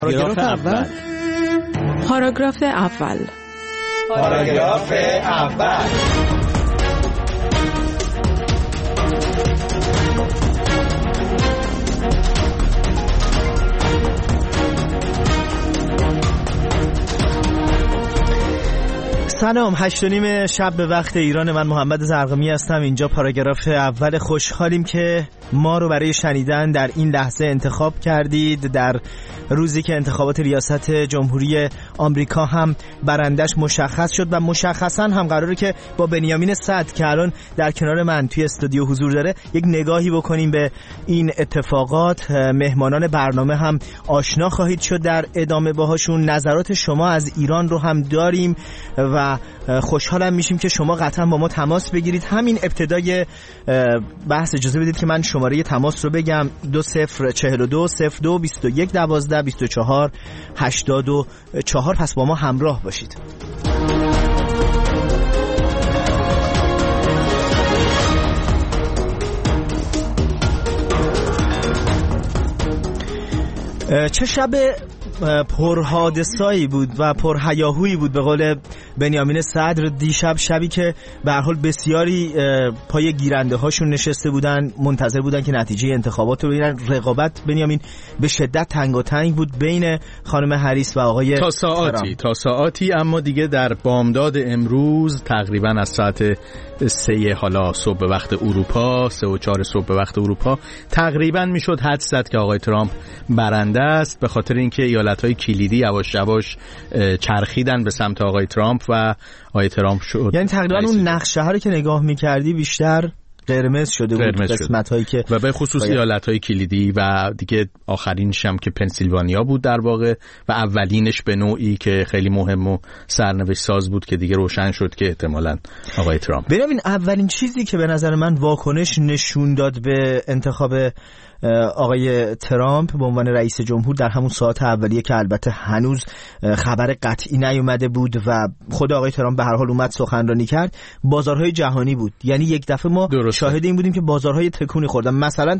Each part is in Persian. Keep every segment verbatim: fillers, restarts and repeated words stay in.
پاراگراف اول پاراگراف اول پاراگراف اول سلام، هشت و نیم شب به وقت ایران. من محمد زرقمی هستم. اینجا پاراگراف اول. خوشحالیم که ما رو برای شنیدن در این لحظه انتخاب کردید، در روزی که انتخابات ریاست جمهوری آمریکا هم برندش مشخص شد و مشخصا هم قراره که با بنیامین سعد که الان در کنار من توی استودیو حضور داره یک نگاهی بکنیم به این اتفاقات. مهمانان برنامه هم آشنا خواهید شد در ادامه باهاشون. نظرات شما از ایران رو هم داریم و خوشحالم میشیم که شما قطعا با ما تماس بگیرید. همین ابتدای بحث اجازه بدید که من شماره تماس رو بگم: دو صفر چهل و دو صفر دو بیست و یک دوازده بیست و چهار هشتاد و چهار. پس با ما همراه باشید. چه شب پرحادثه‌ای بود و پرهیاهویی بود به قول بنیامین صدر دیشب. شبی که به هر حال بسیاری پای گیرنده هاشون نشسته بودن، منتظر بودن که نتیجه انتخابات رو ببینن. رقابت بنیامین به شدت تنگاتنگ بود بین خانم هریس و آقای تا ساعتی تا ساعتی اما دیگه در بامداد امروز تقریبا از ساعت سه حالا صبح به وقت اروپا، سه و چهار صبح به وقت اروپا، تقریبا میشد حدس زد که آقای ترامپ برنده است، به خاطر اینکه ایالت‌های کلیدی یواش یواش چرخیدن به سمت آقای ترامپ و آقای ترامپ شد. یعنی تقریبا اون نقشه ها رو که نگاه می‌کردی بیشتر قرمز شده بود، قسمت‌هایی که و به خصوص باید... ایالت‌های کلیدی و دیگه آخرینش هم که پنسیلوانیا بود در واقع و اولینش به نوعی که خیلی مهم و سرنوشت ساز بود که دیگه روشن شد که احتمالاً آقای ترامپ. ببین، اولین چیزی که به نظر من واکنش نشون داد به انتخاب آقای ترامپ به عنوان رئیس جمهور در همون ساعت اولیه که البته هنوز خبر قطعی نیومده بود و خود آقای ترامپ به هر حال اومد سخنرانی کرد، بازارهای جهانی بود. یعنی یک دفعه ما درسته. شاهد این بودیم که بازارهای تکونی خوردن. مثلا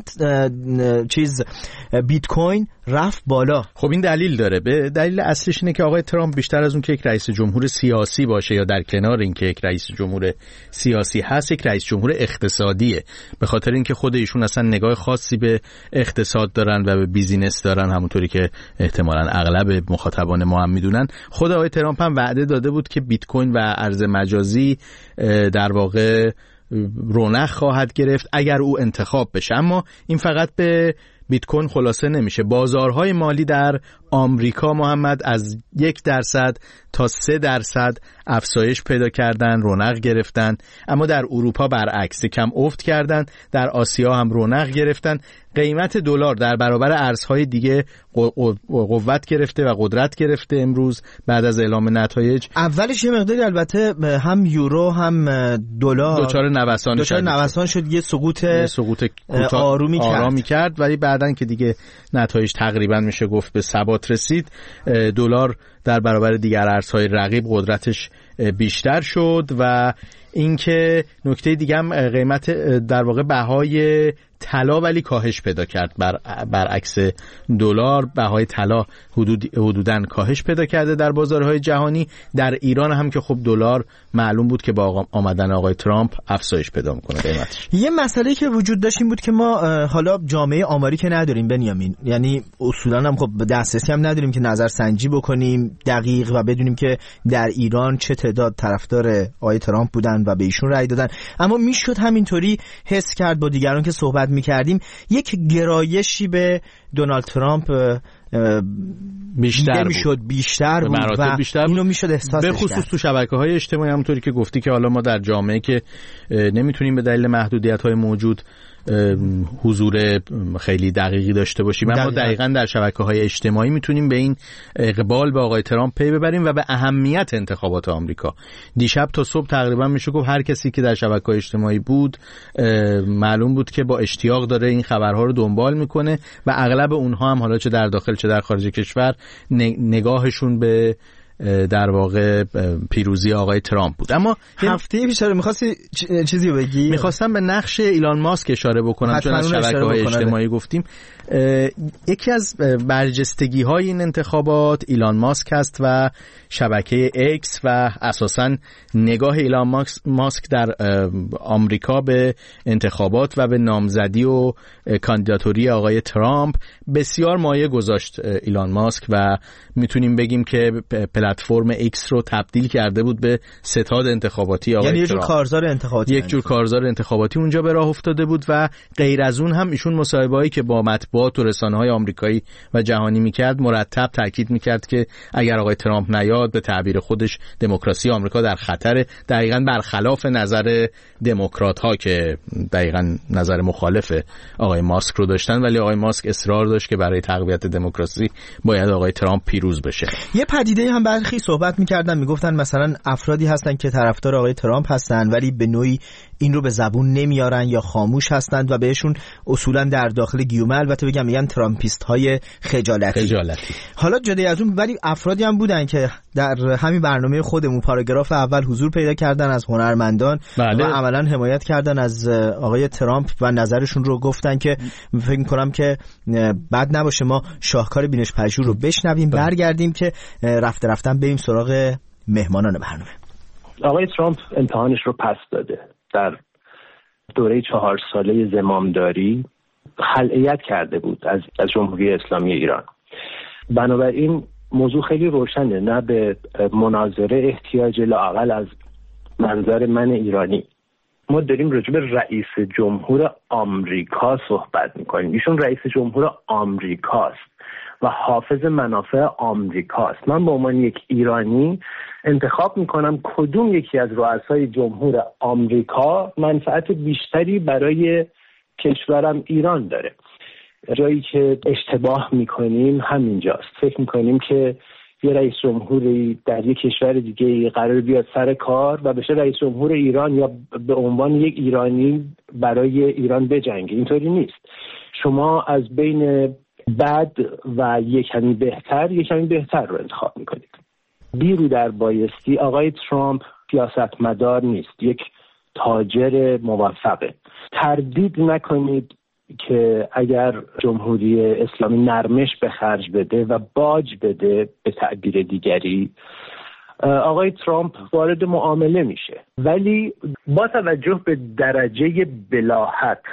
چیز بیت کوین رفت بالا. خب این دلیل داره. به دلیل اصلیش اینه که آقای ترامپ بیشتر از اون که یک رئیس جمهور سیاسی باشه یا در کنار این که یک رئیس جمهور سیاسی هست، یک رئیس جمهور اقتصادیه. به خاطر اینکه خود ایشون اصلا نگاه خاصی به اقتصاد دارن و به بیزینس دارن، همونطوری که احتمالاً اغلب مخاطبان ما هم میدونن. خود آقای ترامپ هم وعده داده بود که بیت کوین و ارز مجازی در واقع رونق خواهد گرفت اگر او انتخاب بشه. اما این فقط به بیت کوین خلاصه نمیشه. بازارهای مالی در آمریکا محمد از یک درصد تا سه درصد افزایش پیدا کردن، رونق گرفتن. اما در اروپا برعکس، کم افت کردن. در آسیا هم رونق گرفتن. قیمت دلار در برابر ارزهای دیگه قوت گرفته و قدرت گرفته امروز بعد از اعلام نتایج. اولش یه مقداری البته هم یورو هم دلار دچار نوسان دچار نوسان شد، یه سقوط یه سقوط آرومی کرد. آرامی کرد ولی بعدن که دیگه نتایج تقریبا میشه گفت به ثبات رسید، دلار در برابر دیگر ارزهای رقیب قدرتش بیشتر شد. و اینکه نکته دیگه هم قیمت در واقع بهای طلا ولی کاهش پیدا کرد. بر برعکس دلار بهای طلا حدود حدوداً کاهش پیدا کرده در بازارهای جهانی. در ایران هم که خب دلار معلوم بود که با آمدن آقای ترامپ افزایش پیدا میکنه قیمتش. یه مسئله که وجود داشت این بود که ما حالا جامعه آماری که نداریم بنیامین، یعنی اصولاً هم خب دسترسی هم نداریم که نظر سنجی بکنیم دقیق و بدونیم که در ایران چه تعداد طرفدار آقای ترامپ بودن و به ایشون رأی دادن. اما میشد همینطوری حس کرد با دیگران که صحبت میکردیم یک گرایشی به دونالد ترامپ بیشتر میشد بیشتر بود و بیشتر اینو میشد احساس به خصوص تو شبکه‌های اجتماعی. همونطوری که گفتی که حالا ما در جامعه که نمیتونیم به دلیل محدودیت‌های موجود حضور خیلی دقیقی داشته باشیم، اما دقیقاً در شبکه‌های اجتماعی میتونیم به این اقبال به آقای ترامپ پی ببریم و به اهمیت انتخابات آمریکا. دیشب تا صبح تقریبا میشه گفت هر کسی که در شبکه‌های اجتماعی بود معلوم بود که با اشتیاق داره این خبرها رو دنبال میکنه و اغلب اونها هم حالا چه در داخل چه در خارج کشور نگاهشون به در واقع پیروزی آقای ترامپ بود. اما هفته پیش می‌خواستی چیزی بگی؟ می‌خواستم به نقش ایلان ماسک اشاره بکنم، چون از شبکه‌های اجتماعی گفتیم. یکی از برجستگی‌های این انتخابات ایلان ماسک است و شبکه اکس و اساساً نگاه ایلان ماسک در آمریکا به انتخابات و به نامزدی و کاندیداتوری آقای ترامپ بسیار مایه گذاشت ایلان ماسک و میتونیم بگیم که پلتفرم اکس رو تبدیل کرده بود به ستاد انتخاباتی آقای یعنی ترامپ. یه جور کارزار انتخاباتی یک جور کارزار انتخاباتی اونجا به راه افتاده بود و غیر از اون هم ایشون مصاحبه‌ای که با مطبوعات و رسانه‌های آمریکایی و جهانی میکرد مرتب تاکید میکرد که اگر آقای ترامپ نیاد به تعبیر خودش دموکراسی آمریکا در خطر، دقیقاً برخلاف نظر دموکرات‌ها که دقیقاً نظر مخالف آقای ماسک رو داشتن، ولی آقای ماسک اصرار داشت که برای تقویت دموکراسی باید آقای ترامپ پیروز بشه. یه پدیده هم برخی صحبت می‌کردن، میگفتن مثلا افرادی هستن که طرفدار آقای ترامپ هستن ولی به نوعی این رو به زبون نمیارن یا خاموش هستند و بهشون اصولا در داخل گیومه البته بگم میگن ترامپیست های خجالتی. خجالتی. حالا جدا از اون ولی افرادی هم بودن که در همین برنامه خودمون پاراگراف اول حضور پیدا کردن از هنرمندان بله. و عملا حمایت کردن از آقای ترامپ و نظرشون رو گفتن که فکر می‌کنم که بد نباشه ما شاهکار بینش پژوه رو بشنویم. بله. برگردیم که رفته رفتن بریم سراغ مهمانان برنامه. آقای ترامپ امتحانش رو پس داده. در دوره چهار ساله زمامداری خلعیت کرده بود از از جمهوری اسلامی ایران. بنابراین موضوع خیلی روشنه، نه به مناظره احتیاج لااقل از منظر من ایرانی. ما داریم راجع به رئیس جمهور آمریکا صحبت میکنیم. ایشون رئیس جمهور آمریکاست و حافظ منافع آمریکاست. من به عنوان یک ایرانی انتخاب میکنم کدوم یکی از رؤسای جمهور آمریکا منفعت بیشتری برای کشورم ایران داره. جایی که اشتباه میکنیم همینجاست. فکر میکنیم که یه رئیس جمهوری در یک کشور دیگه قرار بیاد سر کار و بشه رئیس جمهور ایران یا به عنوان یک ایرانی برای ایران بجنگه. اینطوری نیست. شما از بین بد و یک کمی بهتر یک کمی بهتر رو انتخاب میکنید. بیرو در بایستی آقای ترامپ سیاستمدار نیست، یک تاجر موفقه. تردید نکنید که اگر جمهوری اسلامی نرمش به خرج بده و باج بده به تعبیر دیگری، آقای ترامپ وارد معامله میشه. ولی با توجه به درجه بلاهت،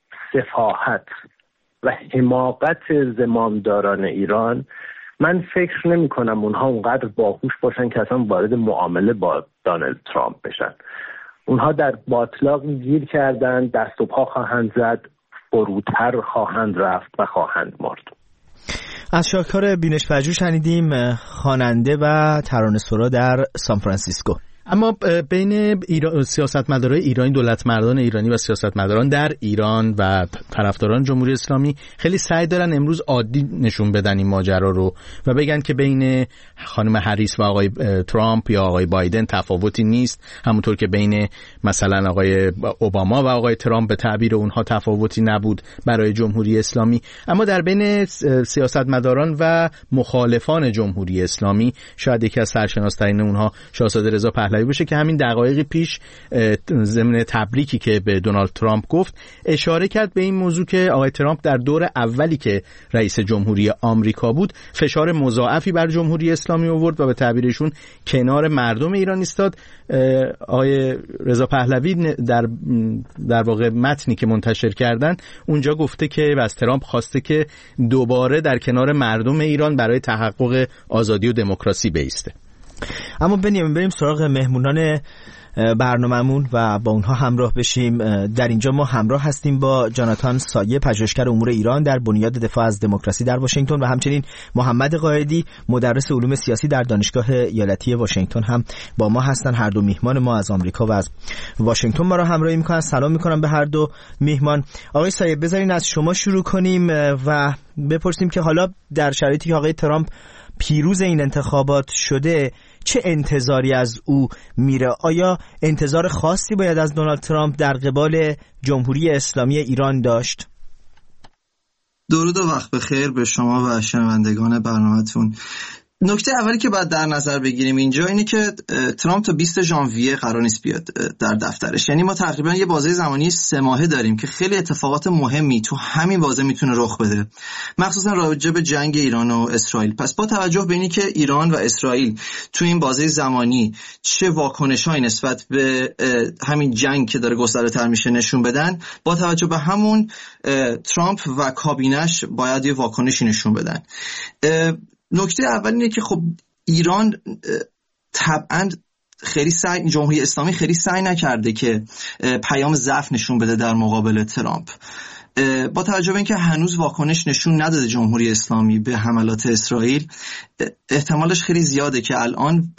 سفاهت و حماقت زمامداران ایران، من فکر نمی کنم اونها اونقدر باهوش باشن که اصلا وارد معامله با دونالد ترامپ بشن. اونها در باطلاق گیر کردن، دست و پا خواهند زد، فروتر خواهند رفت و خواهند مرد. از شاهکار بینش پژوه شنیدیم، خواننده و ترانه‌سرا در سان فرانسیسکو. اما بین ایران، سیاستمدارای ایرانی، دولتمردان ایرانی و سیاستمداران در ایران و طرفداران جمهوری اسلامی خیلی سعی دارن امروز عادی نشون بدن این ماجرا رو و بگن که بین خانم هریس و آقای ترامپ یا آقای بایدن تفاوتی نیست، همونطور که بین مثلا آقای اوباما و آقای ترامپ به تعبیر اونها تفاوتی نبود برای جمهوری اسلامی. اما در بین سیاستمداران و مخالفان جمهوری اسلامی شاید یکی از سرشناس‌ترین اونها شاهزاده رضا پهلوی باشه که همین دقایق پیش ضمن تبریکی که به دونالد ترامپ گفت اشاره کرد به این موضوع که آقای ترامپ در دور اولی که رئیس جمهوری آمریکا بود فشار مضاعفی بر جمهوری اسلامی آورد و به تعبیرشون کنار مردم ایران ایستاد. آقای رضا پهلوی در در واقع متنی که منتشر کردن اونجا گفته که از ترامپ خواسته که دوباره در کنار مردم ایران برای تحقق آزادی و دموکراسی بایسته. اما بریم بریم سراغ مهمونان برنامه‌مون و با اونها همراه بشیم. در اینجا ما همراه هستیم با جاناتان سایه، پژوهشگر امور ایران در بنیاد دفاع از دموکراسی در واشنگتن و همچنین محمد قائدی، مدرس علوم سیاسی در دانشگاه ایالتی واشنگتن هم با ما هستن. هر دو میهمان ما از آمریکا و از واشنگتن ما را همراهی میکنن. سلام میکنم به هر دو میهمان. آقای سایه، بذارین از شما شروع کنیم و بپرسیم که حالا در شرایطی که آقای ترامپ پیروز این انتخابات شده چه انتظاری از او میره؟ آیا انتظار خاصی باید از دونالد ترامپ در قبال جمهوری اسلامی ایران داشت؟ درود و وقت بخیر به شما و شنوندگان برنامه‌تون. نکته اولی که باید در نظر بگیریم اینجا اینه که ترامپ تا بیست ژانویه قرار نیست بیاد در دفترش. یعنی ما تقریبا یه بازه زمانی سه ماهه داریم که خیلی اتفاقات مهمی تو همین بازه میتونه رخ بده، مخصوصا راجع به جنگ ایران و اسرائیل. پس با توجه به اینی که ایران و اسرائیل تو این بازه زمانی چه واکنش‌هایی نسبت به همین جنگ که داره گسترده‌تر میشه نشون بدن، با توجه به همون ترامپ و کابینش باید یه واکنشی نشون بدن. نکته اول اینه که خب ایران طبعاً خیلی سعی جمهوری اسلامی خیلی سعی نکرده که پیام ضعف نشون بده در مقابل ترامپ. با توجه به اینکه هنوز واکنش نشون نداده جمهوری اسلامی به حملات اسرائیل، احتمالش خیلی زیاده که الان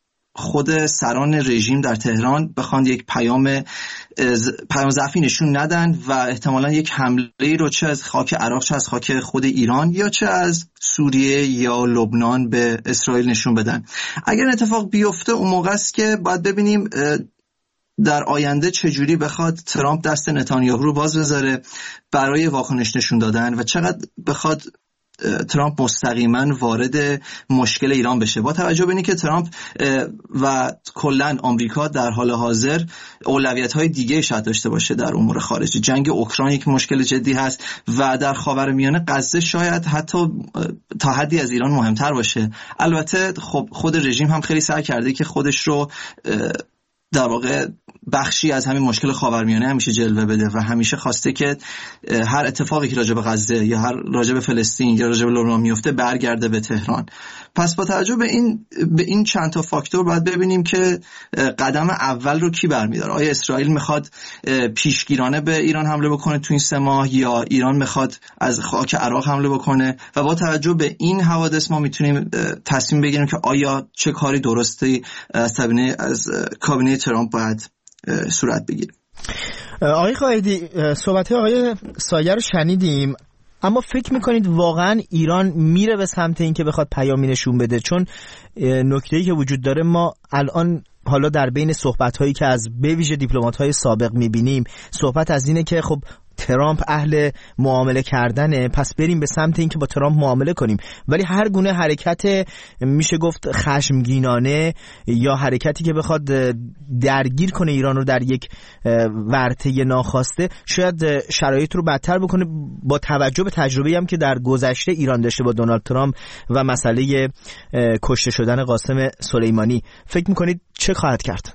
خود سران رژیم در تهران بخوان یک پیام پیام ضعفی نشون ندن و احتمالاً یک حمله رو چه از خاک عراق چه از خاک خود ایران یا چه از سوریه یا لبنان به اسرائیل نشون بدن. اگر اتفاق بیفته اون موقع است که باید ببینیم در آینده چجوری بخواد ترامپ دست نتانیاهو رو باز بذاره برای واکنش نشون دادن و چقدر بخواد ترامپ مستقیما وارد مشکل ایران بشه. با توجه به اینکه ترامپ و کلا آمریکا در حال حاضر اولویت‌های دیگه شاید داشته باشه در امور خارجی، جنگ اوکراین یک مشکل جدی هست و در خاورمیانه غزه شاید حتی تا حدی از ایران مهمتر باشه. البته خب خود رژیم هم خیلی سعی کرده که خودش رو در واقع بخشی از همین مشکل خاورمیانه همیشه جلوه بده و همیشه خواسته که هر اتفاقی که راجع به غزه یا هر راجع به فلسطین یا راجع به لبنان میفته برگرده به تهران. پس با توجه به این به این چند تا فاکتور باید ببینیم که قدم اول رو کی برمی‌داره. آیا اسرائیل میخواد پیشگیرانه به ایران حمله بکنه تو این سه ماه یا ایران میخواد از خاک عراق حمله بکنه؟ و با توجه به این حوادث ما میتونیم تصمیم بگیریم که آیا چه کاری درستی از کابینه از کابینه ترامپ باید صورت بگیره. آقای قائدی، صحبت آقای سایه رو شنیدیم، اما فکر میکنید واقعا ایران میره به سمت این که بخواد پیامی نشون بده؟ چون نکته‌ای که وجود داره، ما الان حالا در بین صحبت‌هایی که از به ویژه دیپلمات‌های سابق میبینیم، صحبت از اینه که خب ترامپ اهل معامله کردنه، پس بریم به سمت این که با ترامپ معامله کنیم. ولی هر گونه حرکت میشه گفت خشمگینانه یا حرکتی که بخواد درگیر کنه ایران رو در یک ورطه ناخواسته، شاید شرایط رو بدتر بکنه، با توجه به تجربه‌ای هم که در گذشته ایران داشته با دونالد ترامپ و مسئله کشته شدن قاسم سلیمانی. فکر میکنید چه خواهد کرد؟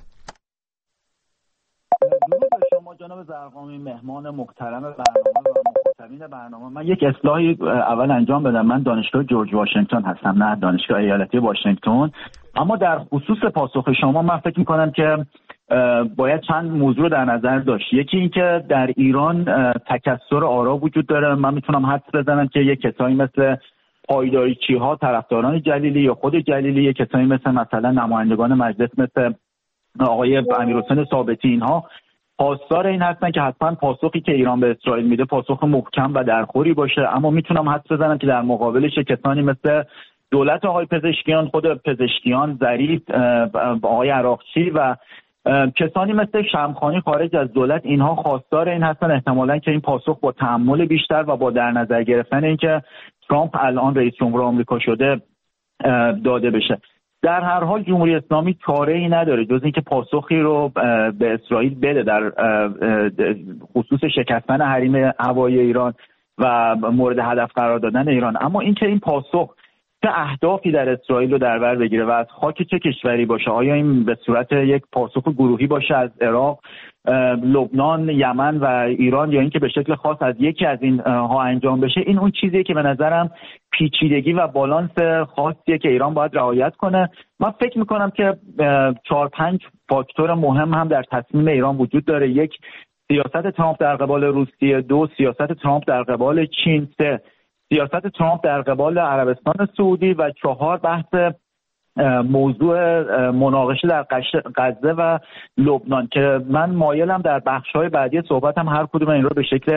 جناب زرقامی، مهمان محترم برنامه و مخاطبین برنامه، من یک اصلاحی اول انجام بدم. من دانشگاه جورج واشنگتن هستم، نه دانشگاه ایالتی واشنگتن. اما در خصوص پاسخ شما من فکر میکنم که باید چند موضوع در نظر داشت. یکی این که در ایران تکثر آرا وجود داره. من میتونم حدس بزنم که یک کسایی مثل پایداریچی ها، طرفداران جلیلی یا خود جلیلی، یک کسایی مثل مثلا نمایندگان مجلس مثل آقای امیرحسین ثابتی، اینها پاسدار این هستن که حتما پاسخی که ایران به اسرائیل میده پاسخ محکم و درخوری باشه. اما میتونم حدس بزنم که در مقابلش کسانی مثل دولت آقای پزشکیان، خود پزشکیان، ظریف، آقای عراقچی و کسانی مثل شمخانی خارج از دولت، اینها خواستار این هستن احتمالاً که این پاسخ با تأمل بیشتر و با در نظر گرفتن اینکه ترامپ الان رئیس جمهور آمریکا شده داده بشه. در هر حال جمهوری اسلامی چاره‌ای نداره جز اینکه پاسخی رو به اسرائیل بده در خصوص شکستن حریم هوایی ایران و مورد هدف قرار دادن ایران. اما اینکه این پاسخ چه اهدافی در اسرائیل رو در بر بگیره و از خاک چه کشوری باشه، آیا این به صورت یک پاسخ گروهی باشه از عراق، لبنان، یمن و ایران، یا اینکه به شکل خاص از یکی از این ها انجام بشه، این اون چیزیه که به نظرم پیچیدگی و بالانس خاصیه که ایران باید رعایت کنه. من فکر میکنم که چهار پنج فاکتور مهم هم در تصمیم ایران وجود داره. یک، سیاست ترامپ در قبال روسیه. دو، سیاست ترامپ در قبال چین. سه، سیاست ترامپ در قبال عربستان سعودی. و چهار، بحث موضوع مناقشه در غزه و لبنان که من مایلم در بخش‌های بعدی صحبتم هر کدوم این رو به شکل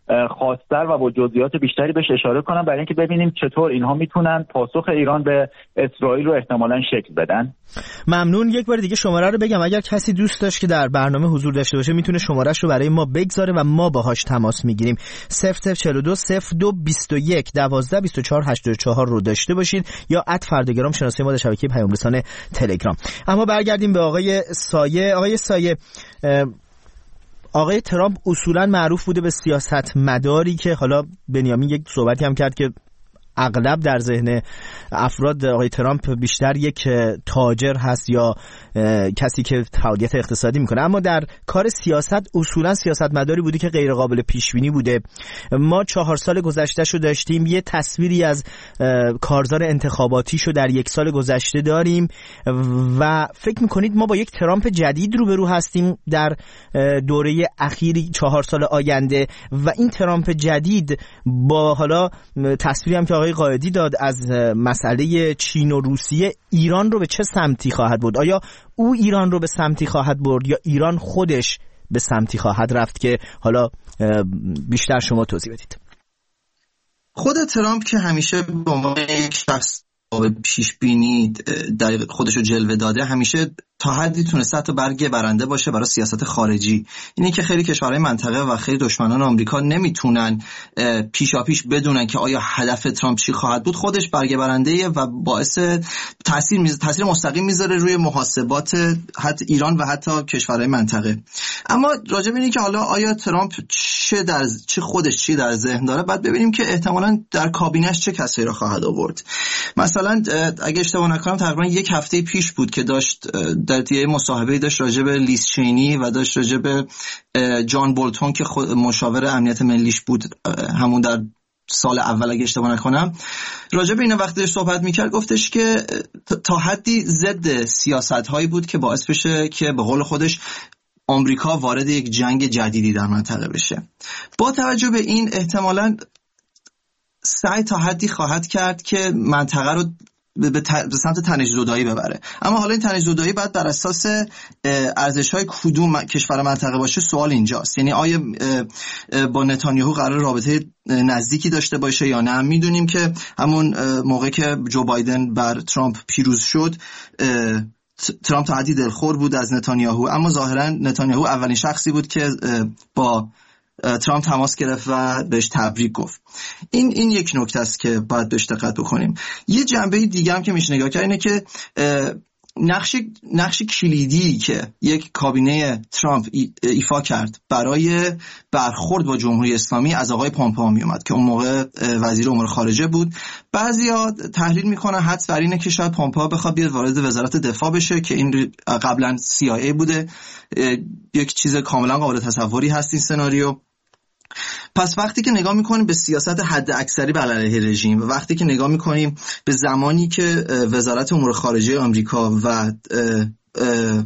خاص‌تر و با جزئیات بیشتری بهش اشاره کنم برای اینکه ببینیم چطور اینها میتونن پاسخ ایران به اسرائیل رو احتمالاً شکل بدن. ممنون. یک بار دیگه شماره رو بگم اگر کسی دوست داشت که در برنامه حضور داشته باشه میتونه شماره‌اش رو برای ما بگذاره و ما باهاش تماس میگیریم. صفر صفر چهل و دو صفر دو بیست و یک دوازده بیست و چهار هشتاد و چهار رو داشته باشید یا ات فرداگرام شناسه ما در شبکه پیام رسان تلگرام. اما برگردیم به آقای سایه. آقای سایه، آقای ترامپ اصولا معروف بوده به سیاست مداری که حالا بنیامین یک صحبتی هم کرد که اغلب در ذهن افراد آقای ترامپ بیشتر یک تاجر هست یا کسی که فعالیت اقتصادی میکنه، اما در کار سیاست اصولا سیاست مداری بوده که غیر قابل پیش بینی بوده. ما چهار سال گذشتهشو داشتیم، یه تصویری از کارزار انتخاباتیشو در یک سال گذشته داریم و فکر میکنید ما با یک ترامپ جدید روبرو هستیم در دوره اخیری چهار سال آینده و این ترامپ جدید با حالا تصویری هم که آقای قائدی داد از مسئله چین و روسیه، ایران رو به چه سمتی خواهد برد؟ آیا او ایران رو به سمتی خواهد برد یا ایران خودش به سمتی خواهد رفت که حالا بیشتر شما توضیح بدید؟ خود ترامپ که همیشه به عنوان یک شخص با پیش بینی در خودشو جلوه داده، همیشه تا حدی تونسته تا برگ برنده باشه برای سیاست خارجی. اینه که خیلی کشورهای منطقه و خیلی دشمنان آمریکا نمیتونن پیشا پیش بدونن که آیا هدف ترامپ چی خواهد بود. خودش برگ برنده‌ایه و باعث تاثیر میز... تاثیر مستقیم میذاره روی محاسبات حتی ایران و حتی کشورهای منطقه. اما راجع به اینه که حالا آیا ترامپ چه در چه خودش چی در ذهن داره، بعد ببینیم که احتمالاً در کابینه‌اش چه کسایی را خواهد آورد. مثلا اگه اشتباه نکنم تقریبا یک هفته پیش بود که داشت در یه مصاحبه‌ای داشت راجع به لیز چینی و داشت راجع به جان بولتون که مشاور امنیت ملیش بود همون در سال اول اگه اشتباه نکنم، راجع به این وقتی داشت صحبت میکرد گفتش که تا حدی ضد سیاست‌هایی بود که باعث بشه که به قول خودش آمریکا وارد یک جنگ جدیدی در منطقه بشه. با توجه به این احتمالاً سعی تا حدی خواهد کرد که منطقه رو به سمت تنش زدایی ببره. اما حالا این تنش زدایی باید بر اساس ارزش‌های کدوم کشور منطقه باشه، سوال اینجاست. یعنی آیا با نتانیاهو قرار رابطه نزدیکی داشته باشه یا نه؟ میدونیم که همون موقع که جو بایدن بر ترامپ پیروز شد، ترامپ تا حدی دلخور بود از نتانیاهو، اما ظاهرا نتانیاهو اولین شخصی بود که با ترامپ تماس گرفت و بهش تبریک گفت. این این یک نکته است که باید بهش دقت بکنیم. یه جنبه دیگه هم که میشه نگاه کرد اینه که نقش نقش کلیدی که یک کابینه ترامپ ایفا کرد برای برخورد با جمهوری اسلامی از آقای پومپئو می اومد که اون موقع وزیر امور خارجه بود. بعضیا تحلیل میکنن حدس بر اینه که شاید پومپئو بخواد بیاد وارد وزارت دفاع بشه که این قبلا سی آی ای بوده. یک چیز کاملا قابل تصوری هست این سناریو. پس وقتی که نگاه میکنیم به سیاست حد اکثری بر علیه رژیم و وقتی که نگاه میکنیم به زمانی که وزارت امور خارجه آمریکا و اه اه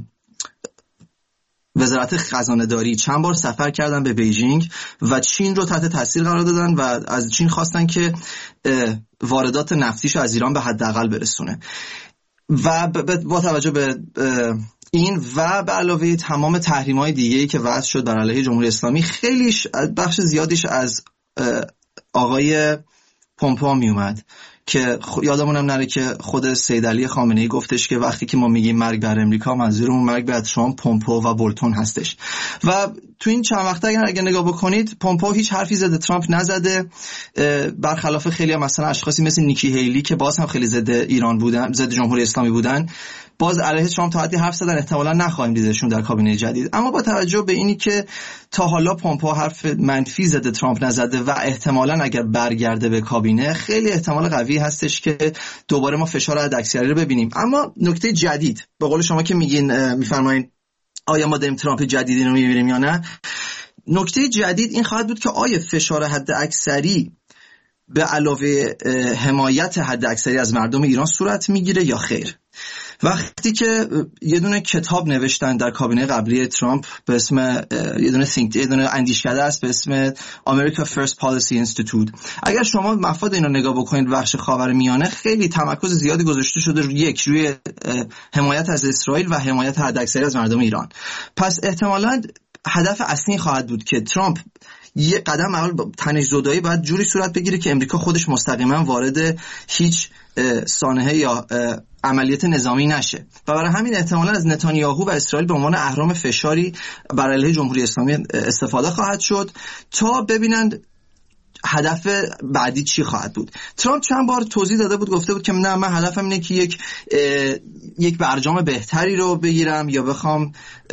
وزارت خزانه داری چند بار سفر کردن به بیجینگ و چین رو تحت تاثیر قرار دادن و از چین خواستن که واردات نفتیش از ایران به حداقل برسونه و با توجه به این و به علاوه تمام تحریم‌های دیگه‌ای که وضع شد بر علیه جمهوری اسلامی، خیلیش بخش زیادیش از آقای پومپئو می اومد که یادمونم نره که خود سید علی خامنه‌ای گفتش که وقتی که ما میگیم مرگ بر امریکا منظورمون مرگ بر ترامپ، پومپئو و بولتون هستش. و تو این چند وقته اگر, اگر نگاه بکنید پومپئو هیچ حرفی ضد ترامپ نزده، برخلاف خیلی هم مثلا اشخاصی مثل نیکی هیلی که باز هم خیلی ضد ایران بودن، ضد جمهوری اسلامی بودن، باز علیه ترامپ تا حدی حرف زدن. احتمالاً نخواهیم دیدشون در کابینه جدید. اما با توجه به اینی که تا حالا پومپئو حرف منفی ضد ترامپ نزده و احتمالاً اگر برگرده به کابینه خیلی احتمال قوی هستش که دوباره ما فشار حداکثری رو ببینیم. اما نکته جدید به قول شما که میگین میفرمایید آیا ما داریم ترامپ جدیدی رو میبینیم یا نه، نکته جدید این خواهد بود که آیا فشار حداکثری به علاوه حمایت حداکثری از مردم ایران صورت میگیره یا خیر. وقتی که یه دونه کتاب نوشتن در کابینه قبلی ترامپ به اسم یه دونه think یه دونه اندیشکده است به اسم America First Policy Institute، اگر شما مفاد اینو نگاه بکنید بخش خاورمیانه خیلی تمرکز زیادی گذاشته شده روی یک روی حمایت از اسرائیل و حمایت حداکثری از مردم ایران. پس احتمالاً هدف اصلی خواهد بود که ترامپ یه قدم اول تنش زدایی باید جوری صورت بگیره که امریکا خودش مستقیما وارد هیچ سانحه یا عملیات نظامی نشه و برای همین احتمالاً از نتانیاهو و اسرائیل به عنوان اهرم فشاری بر علیه جمهوری اسلامی استفاده خواهد شد تا ببینند هدف بعدی چی خواهد بود. ترامپ چند بار توضیح داده بود، گفته بود که نه من هدفم اینه که یک یک برجام بهتری رو بگیرم یا بخوام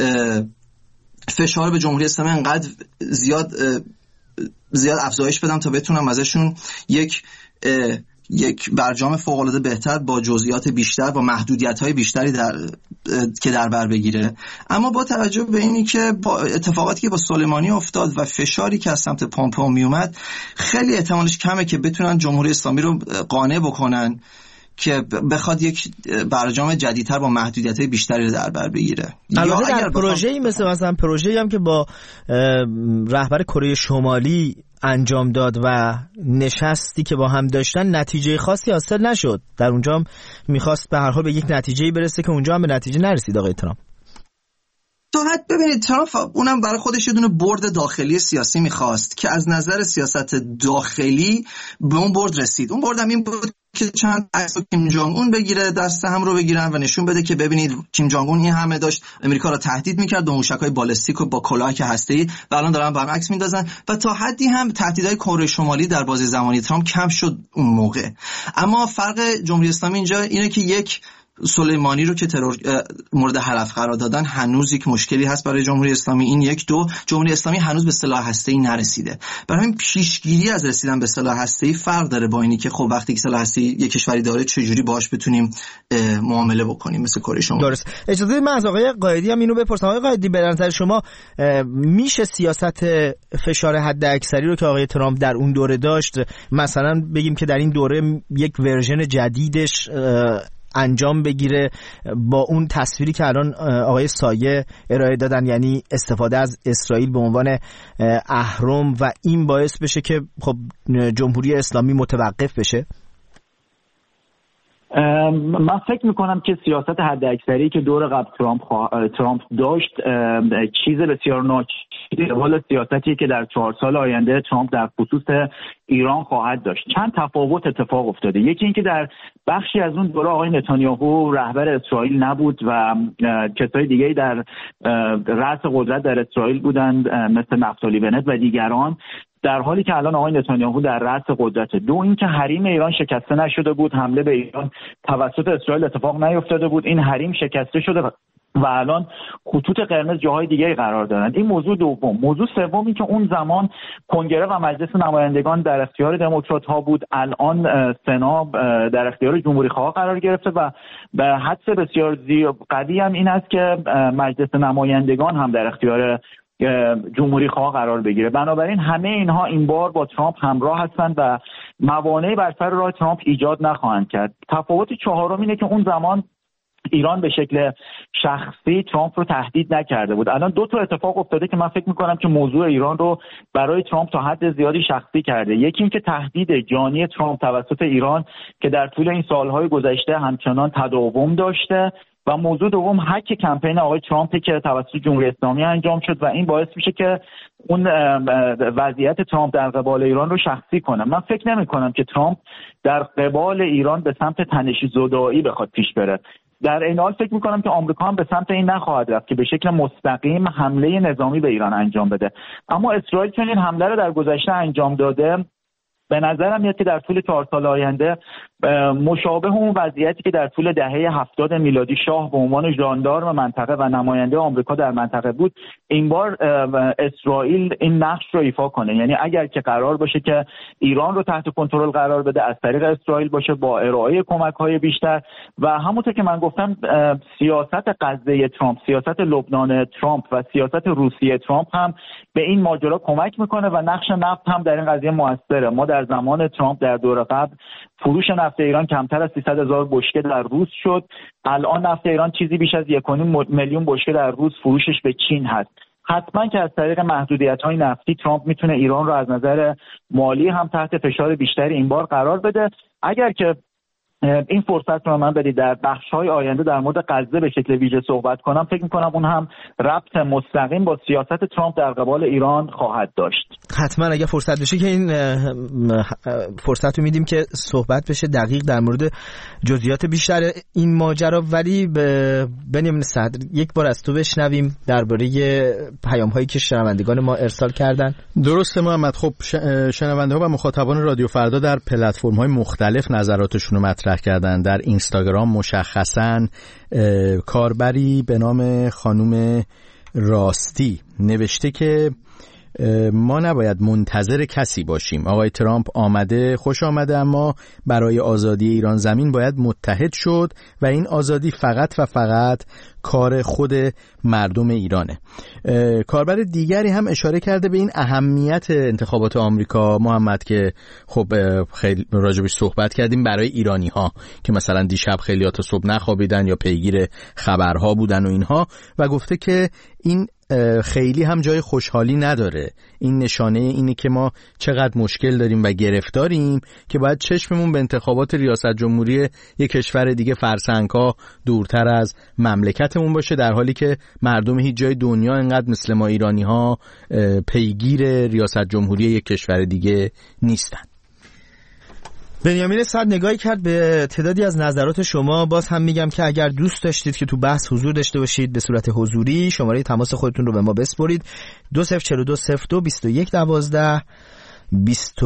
فشار به جمهوری اسلامی انقدر زیاد زیاد افزایش بدم تا بتونم ازشون یک یک برجام فوق‌العاده بهتر با جزئیات بیشتر با محدودیت‌های بیشتری در که در بر بگیره. اما با توجه به اینی که با اتفاقاتی که با سلیمانی افتاد و فشاری که از سمت پومپئو میومد، خیلی احتمالش کمه که بتونن جمهوری اسلامی رو قانع بکنن که بخواد یک برجام جدیدتر با محدودیت‌های بیشتری رو در بر بگیره. البته در پروژه‌ای مثل مثلا پروژه‌ای هم که با رهبر کره شمالی انجام داد و نشستی که با هم داشتن نتیجه خاصی حاصل نشد. در اونجا هم میخواست به هر حال به یک نتیجه‌ای برسه که اونجا هم به نتیجه نرسید آقای ترامپ. تا حد ببینید ترامپ اونم برای خودش یه دونه برد داخلی سیاسی میخواست که از نظر سیاست داخلی به اون برد رسید. اون برد هم این بود که چند عکس کیم جونگ اون بگیره، دست هم رو بگیرن و نشون بده که ببینید کیم جونگ اون این همه داشت امریکا را تهدید میکرد با موشک‌های بالستیک و با کلاهک هسته‌ای و الان دارن با هم عکس میندازن و تا حدی هم تهدیدهای کره شمالی در بازی زمانی ترامپ کم شد اون موقع. اما فرق جمهوری اسلامی اینجا اینه که یک سلیمانی رو که ترور مورد حلف قرار دادن هنوز یک مشکلی هست برای جمهوری اسلامی. این یک دو جمهوری اسلامی هنوز به سلاح هسته‌ای نرسیده، برای همین پیشگیری از رسیدن به سلاح هسته‌ای فرق داره با اینی که خب وقتی که سلاح هسته‌ای یک کشوری داره چجوری باهاش بتونیم معامله بکنیم مثل کره شمالی. درست. اجازه بدید من از آقای قائدی هم اینو بپرسم. آقای قائدی به نظر شما میشه سیاست فشار حد اکثری رو که آقای ترامپ در اون دوره داشت مثلا بگیم که در این دوره یک ورژن جدیدش انجام بگیره با اون تصویری که الان آقای سایه ارائه دادن، یعنی استفاده از اسرائیل به عنوان اهرم و این باعث بشه که خب جمهوری اسلامی متوقف بشه؟ من فکر میکنم که سیاست حد اکثری که دور قبل ترامپ ترامپ داشت چیز بسیار ناچیزی حال سیاستی که در چهار سال آینده ترامپ در خصوص ایران خواهد داشت. چند تفاوت اتفاق افتاده. یکی اینکه در بخشی از اون دوره آقای نتانیاهو رهبر اسرائیل نبود و کسای دیگه در رأس قدرت در اسرائیل بودند مثل نفتالی بنت و دیگران، در حالی که الان آقای نتانیاهو در رأس قدرت. دو اینکه حریم ایران شکسته نشده بود، حمله به ایران توسط اسرائیل اتفاق نیفتاده بود، این حریم شکسته شده و الان خطوط قرمز جاهای دیگه قرار دارند. این موضوع دوم. موضوع سوم این که اون زمان کنگره و مجلس نمایندگان در اختیار دموکرات ها بود، الان سنا در اختیار جمهوری خواه قرار گرفته و به حدس بسیار قوی هم این است که مجلس نمایندگان هم در اختیار جمهوری خواه قرار بگیره. بنابراین همه اینها این بار با ترامپ همراه هستند و موانعی بر سر راه ترامپ ایجاد نخواهند کرد. تفاوت چهارم اینه که اون زمان ایران به شکل شخصی ترامپ رو تهدید نکرده بود. الان دو تا اتفاق افتاده که من فکر میکنم که موضوع ایران رو برای ترامپ تا حد زیادی شخصی کرده. یکی این که تهدید جانی ترامپ توسط ایران که در طول این سالهای گذشته همچنان تداوم داشته و موضوع دوم هک کمپین آقای ترامپ که توسط جمهوری اسلامی انجام شد و این باعث میشه که اون وضعیت ترامپ در قبال ایران رو شخصی کنه. من فکر نمی کنم که ترامپ در قبال ایران به سمت تنش زدایی بخواد پیش بره. در این حال فکر میکنم که آمریکا هم به سمت این نخواهد رفت که به شکل مستقیم حمله نظامی به ایران انجام بده. اما اسرائیل چون این حمله رو در گذشته انجام داده، به نظرم میاد که در طول چهار سال آینده مشابه اون وضعیتی که در طول دهه هفتاد میلادی شاه به عنوان ژاندارم منطقه و نماینده آمریکا در منطقه بود، این بار اسرائیل این نقش رو ایفا کنه. یعنی اگر که قرار باشه که ایران رو تحت کنترل قرار بده، از طریق اسرائیل باشه با ارائه کمک‌های بیشتر و همونطور که من گفتم سیاست غزه ترامپ، سیاست لبنان ترامپ و سیاست روسیه ترامپ هم به این ماجرا کمک میکنه و نقش نفت هم در این قضیه موثره. ما در زمان ترامپ در دوره قبل فروش نفت ایران کمتر از سیصد هزار بشکه در روز شد. الان نفت ایران چیزی بیش از یک و نیم میلیون بشکه در روز فروشش به چین هست. حتما که از طریق محدودیت‌های نفتی ترامپ میتونه ایران رو از نظر مالی هم تحت فشار بیشتری این بار قرار بده. اگر که این فرصت رو من بدید در بخش‌های آینده در مورد غزه به شکل ویژه صحبت کنم، فکر می‌کنم اون هم ربط مستقیم با سیاست ترامپ در قبال ایران خواهد داشت. حتما اگه فرصت بشه که این فرصت رو میدیم که صحبت بشه دقیق در مورد جزئیات بیشتر این ماجرا، ولی بنیامین صدر یک بار از تو بشنویم درباره پیام هایی که شنوندگان ما ارسال کردن. درسته محمد. خب شنونده ها و مخاطبان رادیو فردا در پلتفرم های مختلف نظراتشون رو مطرح کردن. در اینستاگرام مشخصاً کاربری به نام خانم راستی نوشته که ما نباید منتظر کسی باشیم. آقای ترامپ آمده، خوش آمده، اما برای آزادی ایران زمین باید متحد شد و این آزادی فقط و فقط کار خود مردم ایرانه. کاربر دیگری هم اشاره کرده به این اهمیت انتخابات آمریکا محمد که خب خیلی راجبش صحبت کردیم برای ایرانی ها که مثلا دیشب خیلی تا صبح نخوابیدن یا پیگیر خبرها بودن و اینها، و گفته که این خیلی هم جای خوشحالی نداره. این نشانه اینه که ما چقدر مشکل داریم و گرفتاریم که باید چشممون به انتخابات ریاست جمهوری یک کشور دیگه فرسنگ‌ها دورتر از مملکتمون باشه، در حالی که مردم هیچ جای دنیا انقدر مثل ما ایرانی‌ها پیگیر ریاست جمهوری یک کشور دیگه نیستن. بنیامین صدر نگاهی کرد به تعدادی از نظرات شما. باز هم میگم که اگر دوست داشتید که تو بحث حضور داشته باشید به صورت حضوری، شماره تماس خودتون رو به ما بسپرید دو صفر چهار دو صفر دو بیست و یک دوازده بیست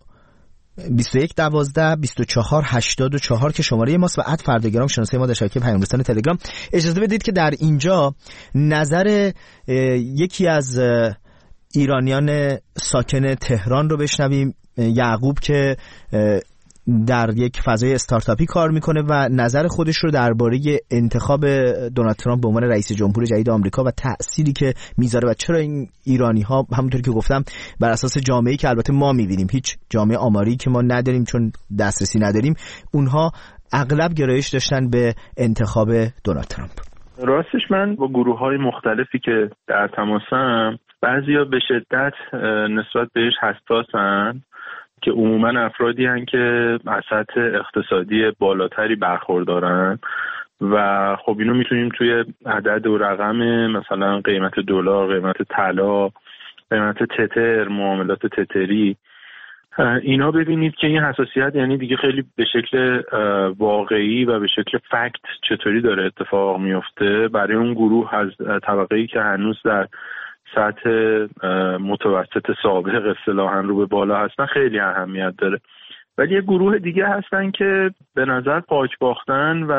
و یک دوازده بیست و چهار هشتاد و چهار که شماره ماست و اد فرداگرام شناسه ما در شبکه پیام رسان تلگرام. اجازه بدید که در اینجا نظر یکی از ایرانیان ساکن تهران رو بشنویم، یعقوب، که در یک فضای استارتاپی کار میکنه و نظر خودش رو درباره انتخاب دونالد ترامپ به عنوان رئیس جمهور جدید آمریکا و تأثیری که میذاره و چرا این ایرانی ها همونطور که گفتم بر اساس جامعه‌ای که البته ما میبینیم، هیچ جامعه آماری که ما نداریم چون دسترسی نداریم، اونها اغلب گرایش داشتن به انتخاب دونالد ترامپ. راستش من با گروه های مختلفی که در تماسم، بعضیا به شدت نسبت بهش حساسن که عموما افرادی هستن که از سطح اقتصادی بالاتری برخوردارن و خب اینو میتونیم توی عدد و رقم مثلا قیمت دلار، قیمت طلا، قیمت تتر، معاملات تتری، اینا ببینید که این حساسیت یعنی دیگه خیلی به شکل واقعی و به شکل فکت چطوری داره اتفاق میفته برای اون گروه از طبقه‌ای که هنوز در سطح متوسط سابق اصطلاحاً رو به بالا هستن خیلی اهمیت داره. ولی یه گروه دیگه هستن که به نظر پاک باختن و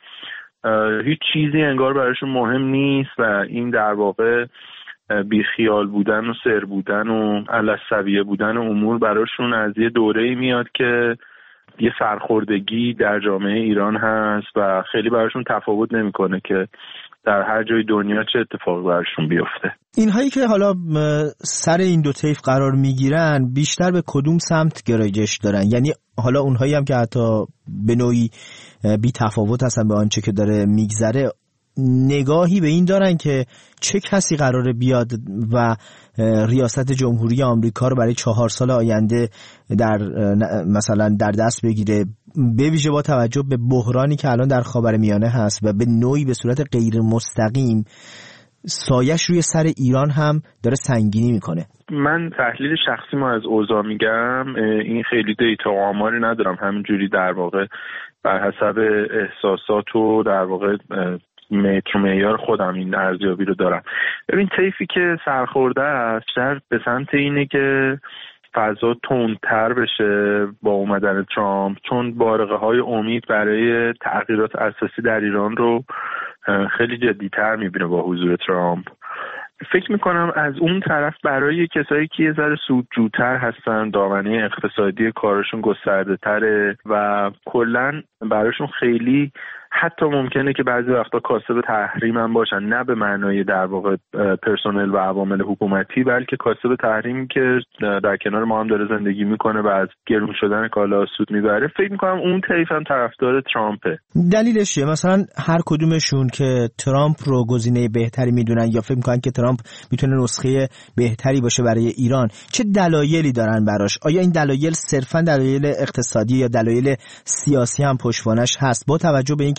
هیچ چیزی انگار برایشون مهم نیست و این در واقع بیخیال بودن و سر بودن و علالسویه بودن و امور براشون از یه دوره‌ای میاد که یه سرخوردگی در جامعه ایران هست و خیلی براشون تفاوت نمیکنه که در هر جای دنیا چه اتفاقی براشون بیفته. اینهایی که حالا سر این دو طیف قرار میگیرن بیشتر به کدوم سمت گرایش دارن؟ یعنی حالا اونهایی هم که حتی به نوعی بی تفاوت هستن به آنچه که داره میگذره، نگاهی به این دارن که چه کسی قراره بیاد و ریاست جمهوری آمریکا رو برای چهار سال آینده در مثلا در دست بگیره، به ویژه با توجه به بحرانی که الان در خاورمیانه هست و به نوعی به صورت غیر مستقیم سایش روی سر ایران هم داره سنگینی میکنه. من تحلیل شخصی ما از اوضاع میگم، این خیلی دیتا و آماری ندارم، همینجوری در واقع بر حسب احساسات و در واقع متر معیار خودم این ارزیابی رو دارم. ببین طیفی که سرخورده است در به سمت اینه که فضا تندتر بشه با اومدن ترامپ، چون بارقه های امید برای تغییرات اساسی در ایران رو خیلی جدی‌تر میبینه با حضور ترامپ. فکر میکنم از اون طرف برای کسایی که یه ذره سودجوتر هستن، دامنه اقتصادی کارشون گسترده تره و کلن براشون خیلی حتی ممکنه که بعضی وقتا کاسب تحریم هم باشن، نه به معنای در واقع پرسنل و عوامل حکومتی، بلکه کاسب تحریمی که در کنار ما هم داره زندگی میکنه و از گرون شدن کالا سود میبره. فکر میکنم اون طیف هم طرفدار ترامپه. دلیلش چیه؟ مثلا هر کدومشون که ترامپ رو گزینه بهتری میدونن یا فکر میکنن که ترامپ میتونه نسخه بهتری باشه برای ایران، چه دلایلی دارن براش؟ آیا این دلایل صرفا دلایل اقتصادی یا دلایل سیاسی هم پشتوانش هست با توجه به این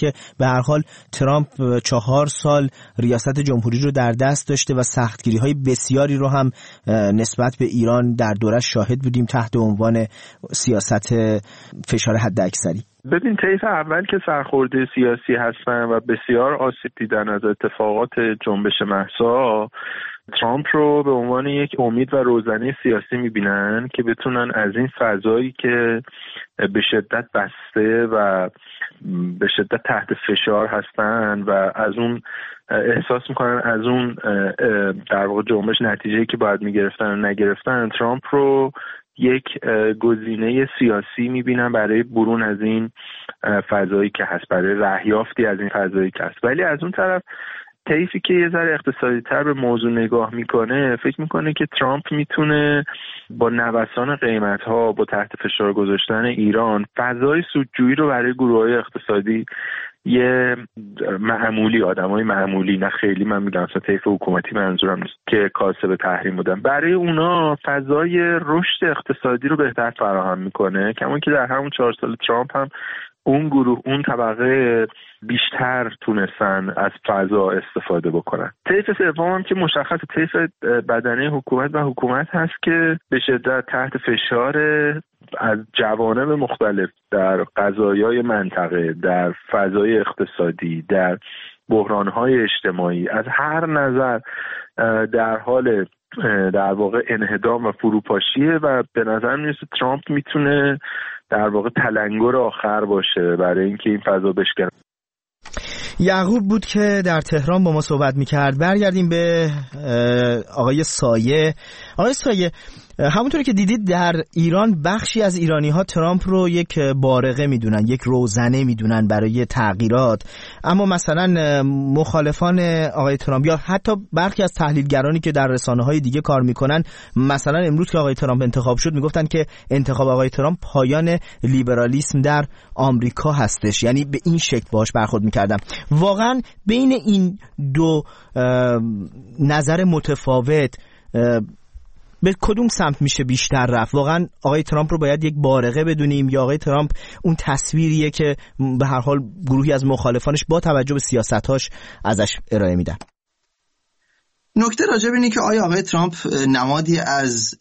که به هر حال ترامپ چهار سال ریاست جمهوری رو در دست داشته و سختگیری‌های بسیاری رو هم نسبت به ایران در دورش شاهد بودیم تحت عنوان سیاست فشار حداکثری. ببین طیف اول که سرخورده سیاسی هستن و بسیار آسیب دیدن از اتفاقات جنبش مهسا، ترامپ رو به عنوان یک امید و روزنه سیاسی میبینن که بتونن از این فضایی که به شدت بسته و به شدت تحت فشار هستن و از اون احساس میکنن از اون در واقع جنبش نتیجه‌ای که باید میگرفتن نگرفتن، ترامپ رو یک گزینه سیاسی میبینن برای برون از این فضایی که هست، برای رهیافتی از این فضایی که هست. ولی از اون طرف طیفی که یه ذره اقتصادی تر به موضوع نگاه میکنه فکر میکنه که ترامپ میتونه با نوسان قیمت ها، با تحت فشار گذاشتن ایران، فضای سودجویی رو برای گروه‌های اقتصادی یه معمولی، آدمای معمولی، نه خیلی من میگم اصلا طیف حکومتی منظورم نیست که کاسب تحریم بودن، برای اونا فضای رشد اقتصادی رو بهتر فراهم میکنه. کما که در همون چهار سال ترامپ هم اون گروه، اون طبقه بیشتر تونستن از فضا استفاده بکنن. طیف سوم هم که مشخص طیف بدنه حکومت و حکومت هست که به شدت تحت فشار از جوانب مختلف در قضایای منطقه، در فضای اقتصادی، در بحران‌های اجتماعی، از هر نظر در حال در واقع انهدام و فروپاشیه و به نظر میرسه ترامپ میتونه در واقع تلنگر آخر باشه برای اینکه این فضا بشکنه. یعقوب بود که در تهران با ما صحبت میکرد. برگردیم به آقای سایه. آقای سایه، همونطوری که دیدید در ایران بخشی از ایرانی ها ترامپ رو یک بارقه میدونن، یک روزنه میدونن برای تغییرات، اما مثلا مخالفان آقای ترامپ یا حتی برخی از تحلیلگرانی که در رسانه های دیگه کار میکنن، مثلا امروز که آقای ترامپ انتخاب شد میگفتن که انتخاب آقای ترامپ پایان لیبرالیسم در آمریکا هستش، یعنی به این شکل باش برخورد میکردم. واقعا بین این دو نظر متفاوت به کدوم سمت میشه بیشتر رفت؟ واقعا آقای ترامپ رو باید یک بارقه بدونیم یا آقای ترامپ اون تصویریه که به هر حال گروهی از مخالفانش با توجه به سیاستاش ازش ارائه میدن؟ نکته راجع به اینه که آیا آقای ترامپ نمادی از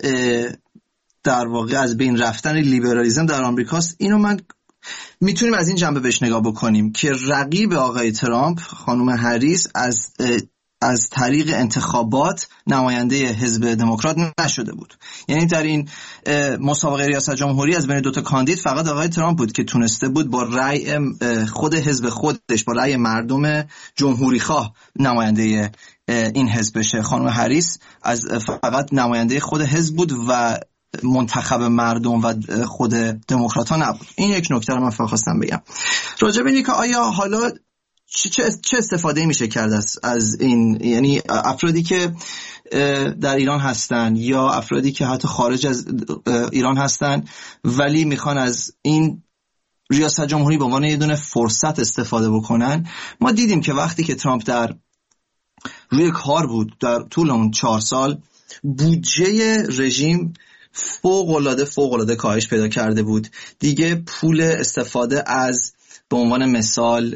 در واقع از بین رفتن لیبرالیسم در آمریکاست، اینو من میتونیم از این جنبه بهش نگاه بکنیم که رقیب آقای ترامپ خانم هریس از از طریق انتخابات نماینده حزب دموکرات نشده بود. یعنی در این مسابقه ریاست جمهوری از بین دوتا کاندید فقط آقای ترامپ بود که تونسته بود با رأی خود حزب خودش، با رأی مردم جمهوری خواه نماینده این حزب بشه. خانم هریس از فقط نماینده خود حزب بود و منتخب مردم و خود دموکرات‌ها نبود. این یک نکته رو من فقط خواستم بگم. راجع به اینکه که آیا حالا چه چه استفاده میشه کرد از از این، یعنی افرادی که در ایران هستن یا افرادی که حتی خارج از ایران هستن ولی میخوان از این ریاست جمهوری به عنوان یه دونه فرصت استفاده بکنن. ما دیدیم که وقتی که ترامپ در روی کار بود در طول اون چهار سال، بودجه رژیم فوق‌العاده فوق‌العاده کاهش پیدا کرده بود. دیگه پول استفاده از به عنوان مثال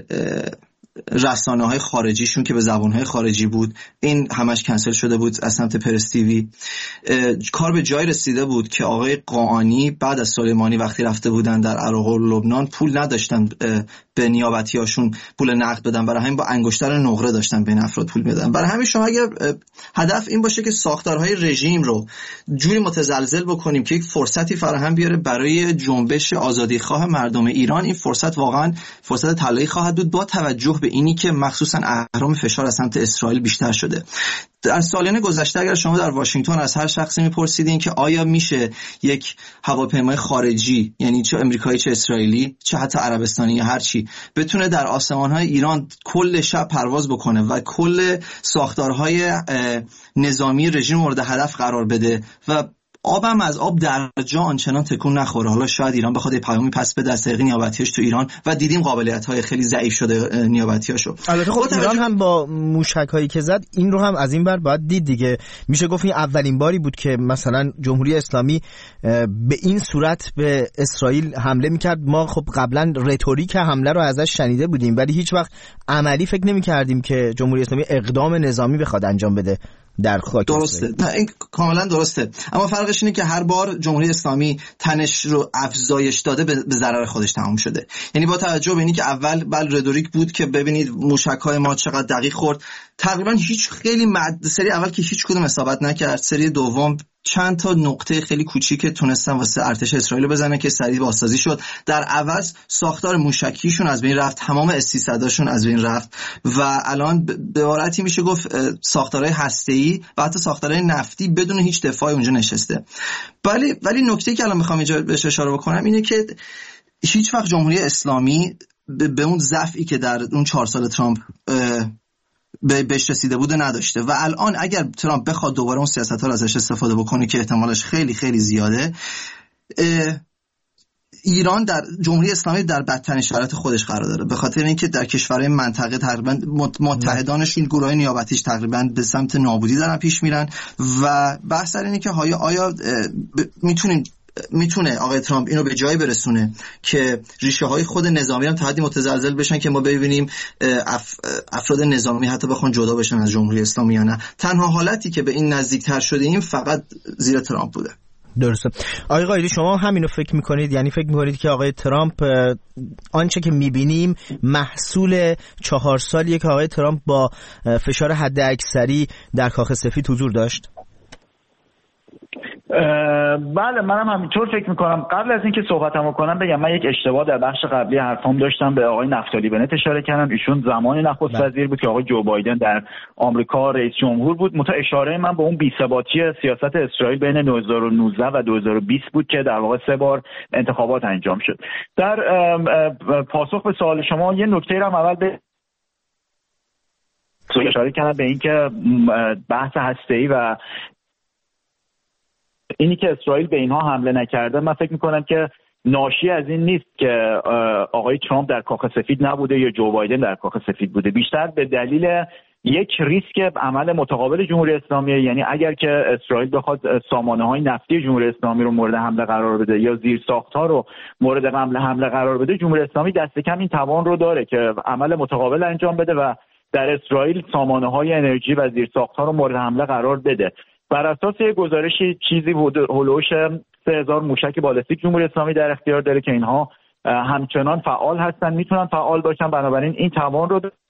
رسانه های خارجیشون که به زبان های خارجی بود، این همش کنسل شده بود از سمت پرس تیوی. کار به جای رسیده بود که آقای قاآنی بعد از سلیمانی وقتی رفته بودن در عراق و لبنان پول نداشتن به نیابتی هاشون پول نقد بدن، برای همین با انگشتر نقره داشتن بین افراد پول بدن. برای همین شما اگر هدف این باشه که ساختارهای رژیم رو جوری متزلزل بکنیم که یک فرصتی فراهم بیاره برای جنبش آزادیخواه مردم ایران، این فرصت واقعا فرصت طلایی خواهد بود با توجه به اینی که مخصوصا اهرام فشار از سمت اسرائیل بیشتر شده. در سالانه گذشته اگر شما در واشنگتن از هر شخصی میپرسیدین که آیا میشه یک هواپیمای خارجی، یعنی چه امریکایی چه اسرائیلی چه حتی عربستانی یا هر چی، بتونه در آسمان‌های ایران کل شب پرواز بکنه و کل ساختارهای نظامی رژیم مورد هدف قرار بده و آبم از آب در جا آنچنان تکون نخوره. حالا شاید ایران بخواد پیامی پس بده از طریق نیابتیاش تو ایران و دیدیم قابلیت‌های خیلی ضعیف شده نیابتیاشو. البته خب ایران هم با موشک‌هایی که زد این رو هم از این ور باید دید دیگه. میشه گفت این اولین باری بود که مثلا جمهوری اسلامی به این صورت به اسرائیل حمله میکرد. ما خب قبلا رتوریک حمله رو ازش شنیده بودیم ولی هیچ وقت عملی فکر نمی‌کردیم که جمهوری اسلامی اقدام نظامی بخواد انجام بده در خاک. درسته، نه این کاملا درسته، اما فرقش اینه که هر بار جمهوری اسلامی تنش رو افزایش داده به ضرر خودش تمام شده. یعنی با توجه به اینکه اول بل رتوریک بود که ببینید موشک‌های ما چقدر دقیق خورد، تقریبا هیچ خیلی مد... سری اول که هیچ کدوم اصابت نکرد، سری دوم چند تا نقطه خیلی کوچیک تونستن واسه ارتش اسرائیل بزنن که سریع بازسازی شد. در عوض ساختار موشکیشون از بین رفت، تمام اس سیصد هاشون از بین رفت و الان به عبارتی میشه گفت ساختارهای هسته‌ای و حتی ساختارهای نفتی بدون هیچ دفاعی اونجا نشسته. ولی ولی نکته‌ای که الان میخوام اینجا بهش اشاره بکنم اینه که هیچ وقت جمهوری اسلامی به اون ضعفی که در اون چهار سال ترامپ بهش رسیده بوده نداشته و الان اگر ترامپ بخواد دوباره اون سیاست‌ها رو ازش استفاده بکنه که احتمالش خیلی خیلی زیاده، ایران در جمهوری اسلامی در بدترین شرایط خودش قرار داره، به خاطر اینکه در کشورهای منطقه تقریبا متحدانشون گروهای نیابتیش تقریبا به سمت نابودی دارن پیش میرن و بحث در اینه که آیا آیا میتونیم میتونه آقای ترامپ اینو به جایی برسونه که ریشه های خود نظامی هم تا حدی متزلزل بشن که ما ببینیم اف... افراد نظامی حتی بخوان جدا بشن از جمهوری اسلامی یا نه. تنها حالتی که به این نزدیکتر شده این فقط زیر ترامپ بوده. درسته. آقای قائدی شما همینو فکر میکنید؟ یعنی فکر میکنید که آقای ترامپ آنچه که میبینیم محصول چهار سالیه که آقای ترامپ با فشار حد اکثری در کاخ سفید حضور داشت؟ بله منم همینطور فکر میکنم. قبل از اینکه صحبتمو کنم بگم من یک اشتباه در بخش قبلی حرفام داشتم، به آقای نفتالی بنت اشاره کردم. ایشون زمانی نخست وزیر بود که آقای جو بایدن در آمریکا رئیس جمهور بود. متأ اشاره من به اون بی‌ثباتی سیاست اسرائیل بین دو هزار و نوزده و دو هزار و بیست بود که در واقع سه بار انتخابات انجام شد. در پاسخ به سوال شما یه نکته رو اول به اشاره کردم به اینکه بحث هسته‌ای و اینی که اسرائیل به اینها حمله نکرده، من فکر میکنم که ناشی از این نیست که آقای ترامپ در کاخ سفید نبوده یا جو بایدن در کاخ سفید بوده، بیشتر به دلیل یک ریسک عمل متقابل جمهوری اسلامی. یعنی اگر که اسرائیل بخواد سامانه‌های نفتی جمهوری اسلامی رو مورد حمله قرار بده یا زیرساخت‌ها رو مورد حمله حمله قرار بده، جمهوری اسلامی دست کم این توان رو داره که عمل متقابل انجام بده و در اسرائیل سامانه‌های انرژی و زیرساخت‌ها رو مورد حمله قرار بده. بر اساس گزارشی چیزی هولوش سه هزار موشک بالستیک جمهوری اسلامی در اختیار داره که اینها همچنان فعال هستن، میتونن فعال باشن، بنابراین این توان رو داره.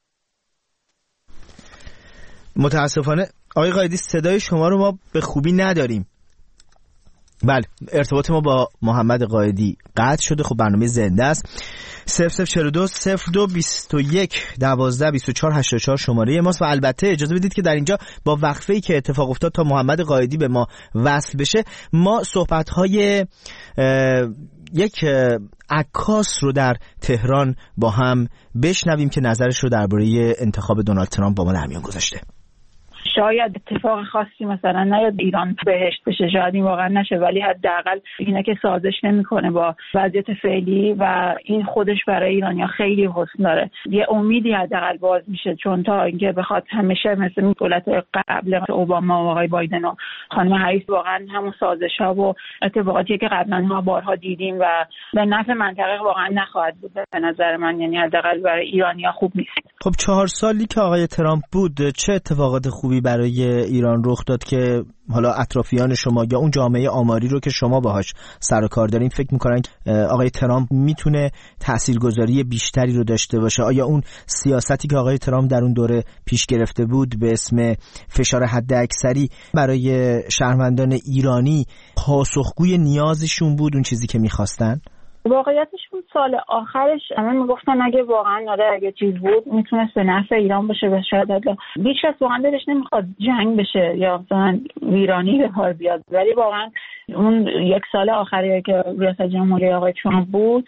متاسفانه آقای قائدی صدای شما رو ما به خوبی نداریم. بله ارتباط ما با محمد قائدی قطع شده. خب برنامه زنده است. صفر صفر چهار دو صفر دو بیست و یک دوازده بیست و چهار هشتاد و چهار شماره ماست و البته اجازه بدید که در اینجا با وقفه‌ای که اتفاق افتاد تا محمد قائدی به ما وصل بشه ما صحبت‌های یک عکاس رو در تهران با هم بشنویم که نظرش رو درباره انتخاب دونالد ترامپ با ما در میان گذاشته. شاید اتفاق خاصی مثلا نیاد ایران بهشت بشه، شاید این واقعا نشه، ولی حداقل اینه که سازش نمیکنه با وضعیت فعلی و این خودش برای ایرانیا خیلی حسن داره. یه امیدی حداقل باز میشه، چون تا اینکه بخواد همیشه مثل دولت قبل اوباما و آقای بایدن و خانم هریس واقعا همون سازش ها و اتفاقاتی که قبلا ما بارها دیدیم و به نفع منطقه واقعا نخواهد بود به نظر من. یعنی حداقل برای ایرانیا خوب نیست. خب چهار سالی که آقای ترامپ بود چه اتفاقات خوبی برای ایران رخ داد که حالا اطرافیان شما یا اون جامعه آماری رو که شما باهاش سر و کار دارین فکر میکنن آقای ترامپ میتونه تاثیرگذاری بیشتری رو داشته باشه؟ آیا اون سیاستی که آقای ترامپ در اون دوره پیش گرفته بود به اسم فشار حد اکثری برای شهروندان ایرانی پاسخگوی نیازشون بود، اون چیزی که میخواستن؟ واقعیتش بود سال آخرش همه میگفتن اگه واقعا آره اگه چیز بود میتونست به نفع ایران باشه و شاید هیچ کس واقعا دلش نمیخواد جنگ بشه یا مثلا ویرانی به حال بیاد، ولی واقعا اون یک سال آخری که ریاست جمهوری آقای ترامپ بود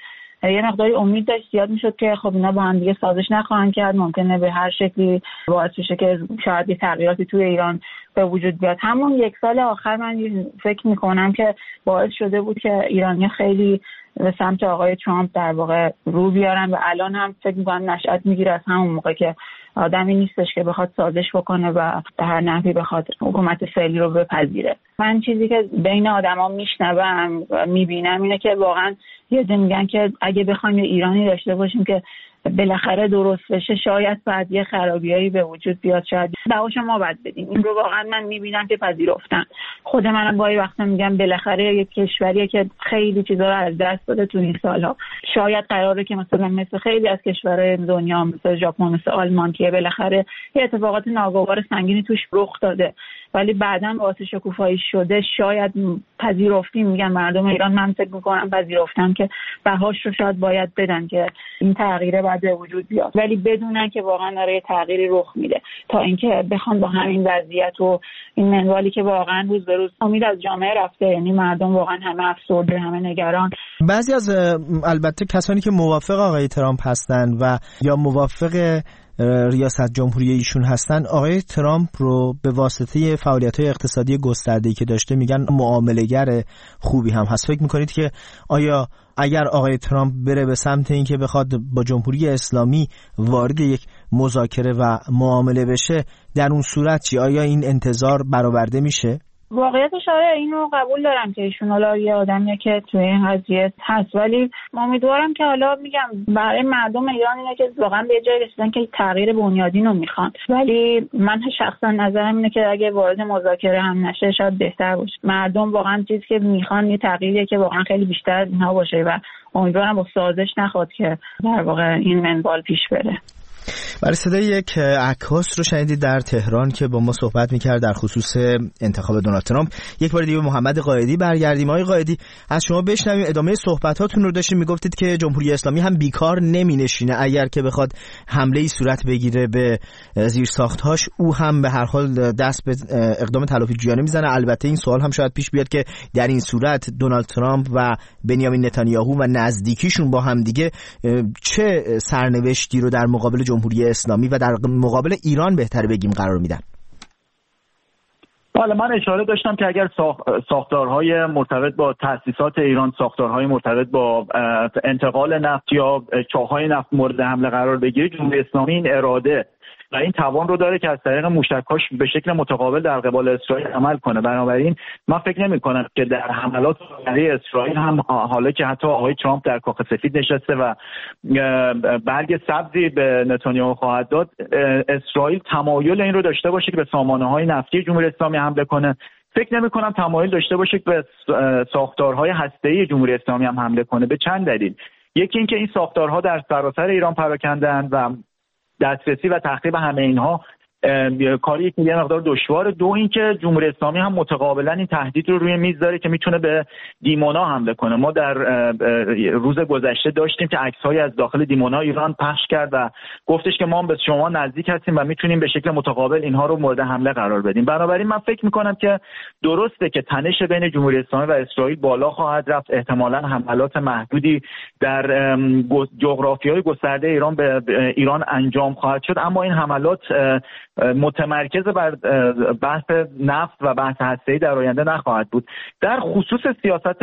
یه مقداری امید داشت زیاد میشد که خب اینا با هم دیگه سازش نخواهند کرد، ممکنه به هر شکلی باعث بشه که شاید یه تغییراتی توی ایران به وجود بیاد. همون یک سال آخر من فکر میکنم که باعث شده بود که ایرانی‌ها خیلی به سمت آقای ترامپ در واقع رو بیارن و الان هم فکر میکنم نشأت میگیره از همون موقع که آدمی نیستش که بخواد سازش بکنه و به هر نحوی بخواد حکومت فعلی رو بپذیره. من چیزی که بین آدما میشنوم و میبینم اینه که واقعا یه جا میگن که اگه بخوایم ایرانی داشته باشیم که بالاخره درست بشه، شاید بعد یه خرابیایی به وجود بیاد، شاید دعواش ما باید بدیم. این رو واقعا من میبینم که پذیرفتن. خود منم گاهی وقتا میگم بالاخره یک کشوریه که خیلی چیزا رو از دست داده تو این سالها، شاید قراره که مثلا مثل خیلی از کشورهای دنیا مثل ژاپن، مثل آلمان که بالاخره یه اتفاقات ناگوار سنگینی توش رخ داده ولی بعداً واسه شکوفایی شده، شاید پذیرفتیم. میگم مردم ایران، من فکر میکنم پذیرفتن که بهاش رو شاید باید بدن که این تغییره باید به وجود بیاد، ولی بدونن که واقعا داره تغییری رخ میده تا اینکه بخوان با همین وضعیت و این منوالی که واقعا روز به روز امید از جامعه رفته، یعنی مردم واقعا همه افسرده، همه نگران. بعضی از البته کسانی که موافق آقای ترامپ هستن و یا موافق ریاست جمهوری ایشون هستن، آقای ترامپ رو به واسطه فعالیت‌های اقتصادی گسترده‌ای که داشته میگن معامله‌گر خوبی هم هست. فکر میکنید که آیا اگر آقای ترامپ بره به سمت اینکه بخواد با جمهوری اسلامی وارد یک مذاکره و معامله بشه، در اون صورت چی؟ آیا این انتظار برآورده میشه؟ واقعیتش آره، اینو قبول دارم که ایشون حالا یه آدمیه که توی این قضیه هست، ولی امیدوارم که حالا میگم برای مردم ایران اینه که واقعا به جای رسیدن که تغییر بنیادین رو میخوان، ولی من شخصا نظرم اینه که اگه وارد مذاکره هم نشه شاید بهتر باشه. مردم واقعا چیزی که میخوان یه تغییریه که واقعا خیلی بیشتر از اینها باشه و امیدوارم با سازش نخواد که در واقع این منوال پیش بره. برای صدای یک عکاس رو شنیدید در تهران که با ما صحبت میکرد در خصوص انتخاب دونالد ترامپ. یک بار دیگه به محمد قائدی برگردیم. آقای قائدی، از شما بشنویم. ادامه صحبتاتون رو داشتیم، میگفتید که جمهوری اسلامی هم بیکار نمینشینه، اگر که بخواد حمله‌ای صورت بگیره به زیرساخت‌هاش او هم به هر حال دست به اقدام تلافی جویانه میزنه. البته این سوال هم شاید پیش بیاد که در این صورت دونالد ترامپ و بنیامین نتانیاهو و نزدیکیشون با هم دیگه چه سرنوشتی رو در مقابل جمهوری اسلامی و در مقابل ایران بهتر بگیم قرار میدن؟ حالا من اشاره داشتم که اگر ساختارهای مرتبط با تأسیسات ایران، ساختارهای مرتبط با انتقال نفت یا چاه‌های نفت مورد حمله قرار بگیره، جمهوری اسلامی این اراده و این توان رو داره که از طریق موشک‌هاش به شکل متقابل در قبال اسرائیل عمل کنه. بنابراین من فکر نمی‌کنم که در حملات برای اسرائیل هم حالا که حتی آقای ترامپ در کاخ سفید نشسته و برگ سبزی به نتانیاهو خواهد داد، اسرائیل تمایل این رو داشته باشه که به سامانه‌های نفتی جمهوری اسلامی حمله کنه. فکر نمی‌کنم تمایل داشته باشه که به ساختارهای هسته‌ای جمهوری اسلامی هم حمله کنه، به چند دلیل. یکی اینکه این ساختارها در سراسر ایران پراکنده‌اند و دسترسی و تخریب همه اینها کاری که یه مقدار دشواره. دو اینکه جمهوری اسلامی هم متقابلا این تهدید رو روی میز داره که میتونه به دیمونا حمله کنه. ما در روز گذشته داشتیم که عکس‌هایی از داخل دیمونا ایران پخش کرد و گفتش که ما به شما نزدیک هستیم و میتونیم به شکل متقابل اینها رو مورد حمله قرار بدیم. بنابراین من فکر میکنم که درسته که تنش بین جمهوری اسلامی و اسرائیل بالا خواهد رفت، احتمالاً حملات محدودی در جغرافیای گسترده ایران به ایران انجام خواهد شد، اما این حملات متمرکز بر بحث نفت و بحث هسته‌ای در آینده نخواهد بود. در خصوص سیاست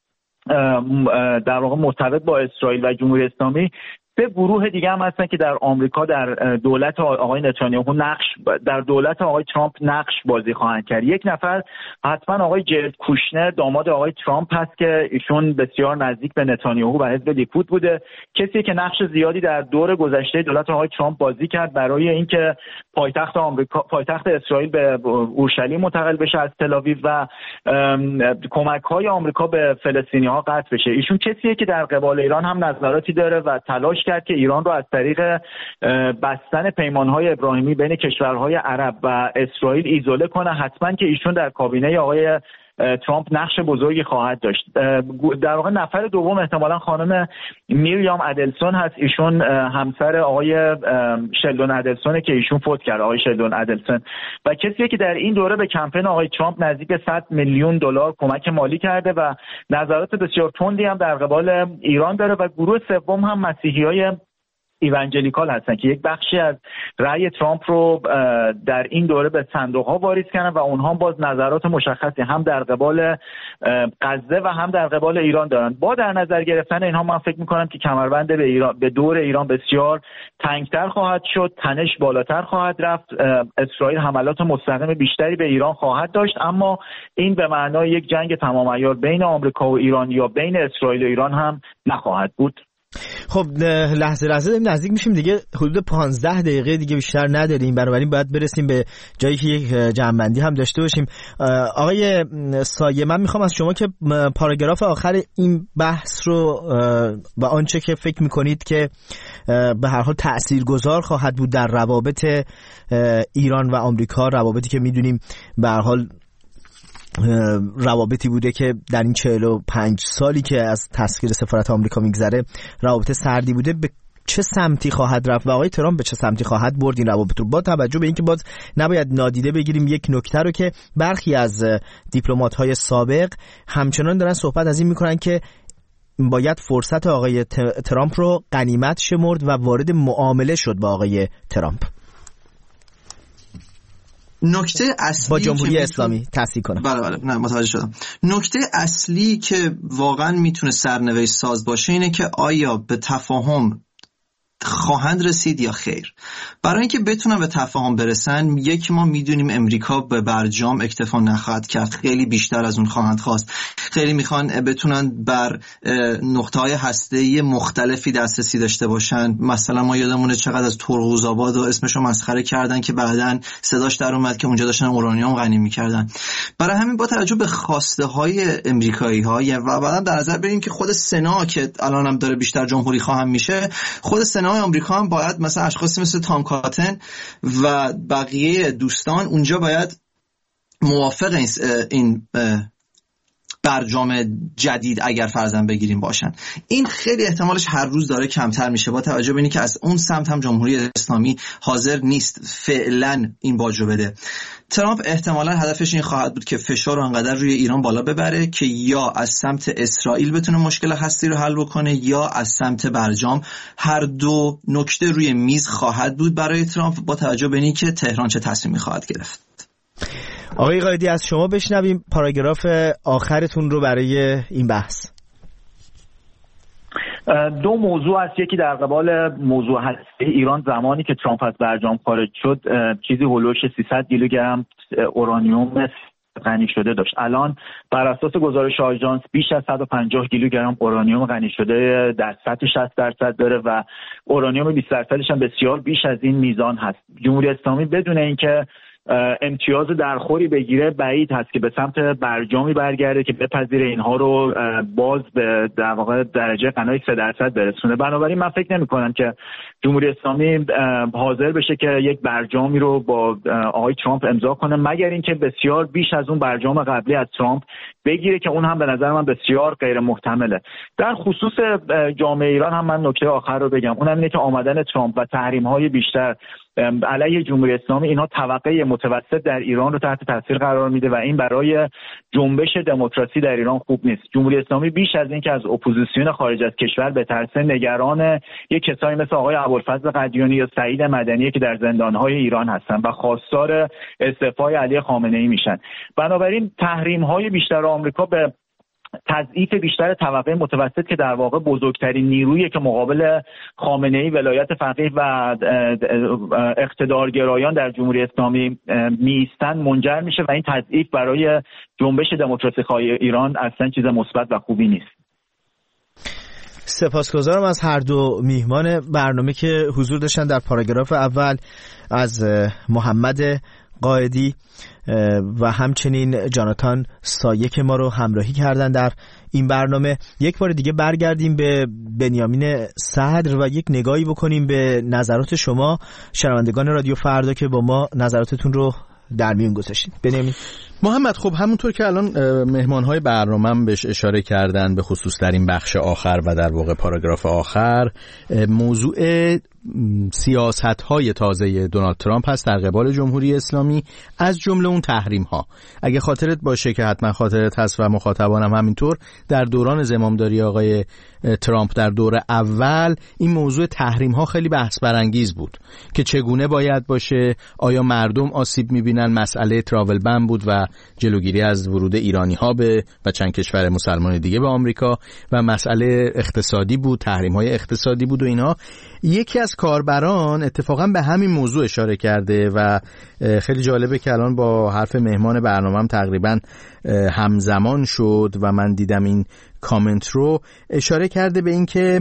در واقع مرتبط با اسرائیل و جمهوری اسلامی، سه گروه دیگه هم هستن که در آمریکا در دولت آقای نتانیاهو نقش در دولت آقای ترامپ نقش بازی خواهند کرد. یک نفر حتما آقای جرد کوشنر، داماد آقای ترامپ هست که ایشون بسیار نزدیک به نتانیاهو و حزب لیکود بوده، کسی که نقش زیادی در دور گذشته دولت آقای ترامپ بازی کرد برای اینکه پایتخت آمریکا پایتخت اسرائیل به اورشلیم منتقل بشه از تل‌آویو و کمک‌های آمریکا به فلسطینی‌ها قطع بشه. ایشون کسیه که در قبال ایران هم نظراتی داره و تلاش کرد که ایران رو از طریق بستن پیمان‌های ابراهیمی بین کشورهای عرب و اسرائیل ایزوله کنه. حتما که ایشون در کابینه آقای ترامپ نقش بزرگی خواهد داشت. در واقع نفر دوم احتمالاً خانم میریام ادلسون هست. ایشون همسر آقای شلدون ادلسونه که ایشون فوت کرد، آقای شلدون ادلسون، و کسیه که در این دوره به کمپین آقای ترامپ نزدیک به صد میلیون دلار کمک مالی کرده و نظرات بسیار تندی هم در قبال ایران داره. و گروه سوم هم مسیحیای ایوانجلیکال هستن که یک بخشی از رأی ترامپ رو در این دوره به صندوق‌ها واریز کردن و اونها باز نظرات مشخصی هم در قبال غزه و هم در قبال ایران دارن. با در نظر گرفتن اینها من فکر می‌کنم که کمربند به ایران به دور ایران بسیار تنگتر خواهد شد، تنش بالاتر خواهد رفت، اسرائیل حملات مستقیم بیشتری به ایران خواهد داشت، اما این به معنای یک جنگ تمام عیار بین آمریکا و ایران یا بین اسرائیل و ایران هم نخواهد بود. خب لحظه لحظه داریم نزدیک میشیم دیگه، حدود پانزده دقیقه دیگه بیشتر نداریم، بنابراین باید برسیم به جایی که یک جمع‌بندی هم داشته باشیم. آقای سایه، من میخوام از شما که پاراگراف آخر این بحث رو و آنچه که فکر میکنید که به هر حال تاثیرگذار خواهد بود در روابط ایران و آمریکا، روابطی که میدونیم به هر حال روابطی بوده که در این چهل و پنج سالی که از تسخیر سفارت آمریکا میگذره روابط سردی بوده، به چه سمتی خواهد رفت و آقای ترامپ به چه سمتی خواهد برد این روابط رو، با توجه به اینکه باز نباید نادیده بگیریم یک نکته رو که برخی از دیپلمات‌های سابق همچنان دارن صحبت از این میکنن که باید فرصت آقای ترامپ رو غنیمت شمرد و وارد معامله شد با آقای ترامپ. نکته اصلی با جمهوری اسلامی تحصیل کنم. بله بله نه متوجه شدم. نکته اصلی که واقعا میتونه سرنوشت ساز باشه اینه که آیا به تفاهم خواهند رسید یا خیر. برای اینکه بتونن به تفاهم برسن، یک ما میدونیم امریکا به برجام اکتفا نخواهد کرد، خیلی بیشتر از اون خواهند خواست. خیلی میخوان بتونن بر نقطه‌های هسته‌ای مختلفی دسترسی داشته باشن. مثلا ما یادمونه چقدر از ترقوزآباد و اسمشو مسخره کردن که بعداً صداش در اومد که اونجا داشتن اورانیوم غنی میکردن. برای همین با توجه به خواسته های امریکایی‌ها و بعداً در نظر بگیریم که خود سنا که الان هم داره بیشتر جمهوری خواهم میشه، خود سنا آمریکا هم باید مثلا اشخاصی مثل تام کاتن و بقیه دوستان اونجا باید موافق این برجام جدید اگر فرضاً بگیریم باشن. این خیلی احتمالش هر روز داره کمتر میشه با توجه به اینکه از اون سمت هم جمهوری اسلامی حاضر نیست فعلا این باجو بده. ترامپ احتمالاً هدفش این خواهد بود که فشار رو انقدر روی ایران بالا ببره که یا از سمت اسرائیل بتونه مشکل هستی رو حل بکنه یا از سمت برجام. هر دو نکته روی میز خواهد بود برای ترامپ با توجه به اینکه تهران چه تصمیمی خواهد گرفت. آقای قائدی، از شما بشنویم پاراگراف آخرتون رو برای این بحث. دو موضوع است. یکی در قبال موضوع هسته ایران، زمانی که ترامپ از برجام خارج شد چیزی هولوش سیصد کیلوگرم اورانیوم غنی شده داشت. الان بر اساس گزارش آژانس بیش از صد و پنجاه کیلوگرم اورانیوم غنی شده در سطح شصت درصد داره و اورانیوم بیست درصدش هم بسیار بیش از این میزان هست. جمهوری اسلامی بدون اینکه امتیاز درخوری بگیره بعید هست که به سمت برجامی برگرده که بپذیره اینها رو باز به در واقع درجه غنای سه درصد برسونه. بنابراین من فکر نمی کنم که جمهوری اسلامی حاضر بشه که یک برجامی رو با آقای ترامپ امضا کنه، مگر اینکه بسیار بیش از اون برجام قبلی از ترامپ بگیره که اون هم به نظر من بسیار غیر محتمله. در خصوص جامعه ایران هم من نکته آخر رو بگم، اونم اینه که آمدن ترامپ و تحریم‌های بیشتر علیه جمهوری اسلامی اینها طبقه متوسط در ایران رو تحت تاثیر قرار میده و این برای جنبش دموکراسی در ایران خوب نیست. جمهوری اسلامی بیش از این که از اپوزیسیون خارج از کشور بترسه، نگران یک کسایی مثل آقای ابوالفضل قدیانی یا سعید مدنی که در زندان‌های ایران هستن و خواستار استعفای علی خامنه‌ای میشن. بنابراین تحریم‌های بیشتر آمریکا به تضعیف بیشتر طبقه متوسط که در واقع بزرگترین نیرویی که مقابل خامنه‌ای، ولایت فقیه و اقتدارگرایان در جمهوری اسلامی میستن منجر میشه و این تضعیف برای جنبش دموکراسی خواهی ایران اصلا چیز مثبت و خوبی نیست. سپاسگزارم از هر دو میهمان برنامه که حضور داشتن در پاراگراف اول، از محمد قائدی و همچنین جاناتان سایه که ما رو همراهی کردن در این برنامه. یک بار دیگه برگردیم به بنیامین صدر و یک نگاهی بکنیم به نظرات شما شنوندگان رادیو فردا که با ما نظراتتون رو در میون گذاشتید. بنیامین. محمد، خب همونطور که الان مهمان‌های برنامه‌ام بهش اشاره کردن، به خصوص در این بخش آخر و در واقع پاراگراف آخر، موضوع سیاست‌های تازه دونالد ترامپ هست در قبال جمهوری اسلامی، از جمله اون تحریم‌ها. اگه خاطرت باشه که حتما خاطرت هست و مخاطبانم همینطور، در دوران زمامداری آقای ترامپ در دور اول این موضوع تحریم‌ها خیلی بحث برانگیز بود که چگونه باید باشه، آیا مردم آسیب می‌بینن، مسئله تراول بن بود و جلوگیری از ورود ایرانی‌ها به و چند کشور مسلمان دیگه به آمریکا، و مسئله اقتصادی بود، تحریم‌های اقتصادی بود و اینا. یکی از کاربران اتفاقا به همین موضوع اشاره کرده و خیلی جالبه که الان با حرف مهمان برنامه‌ام تقریبا همزمان شد و من دیدم این کامنت رو. اشاره کرده به این که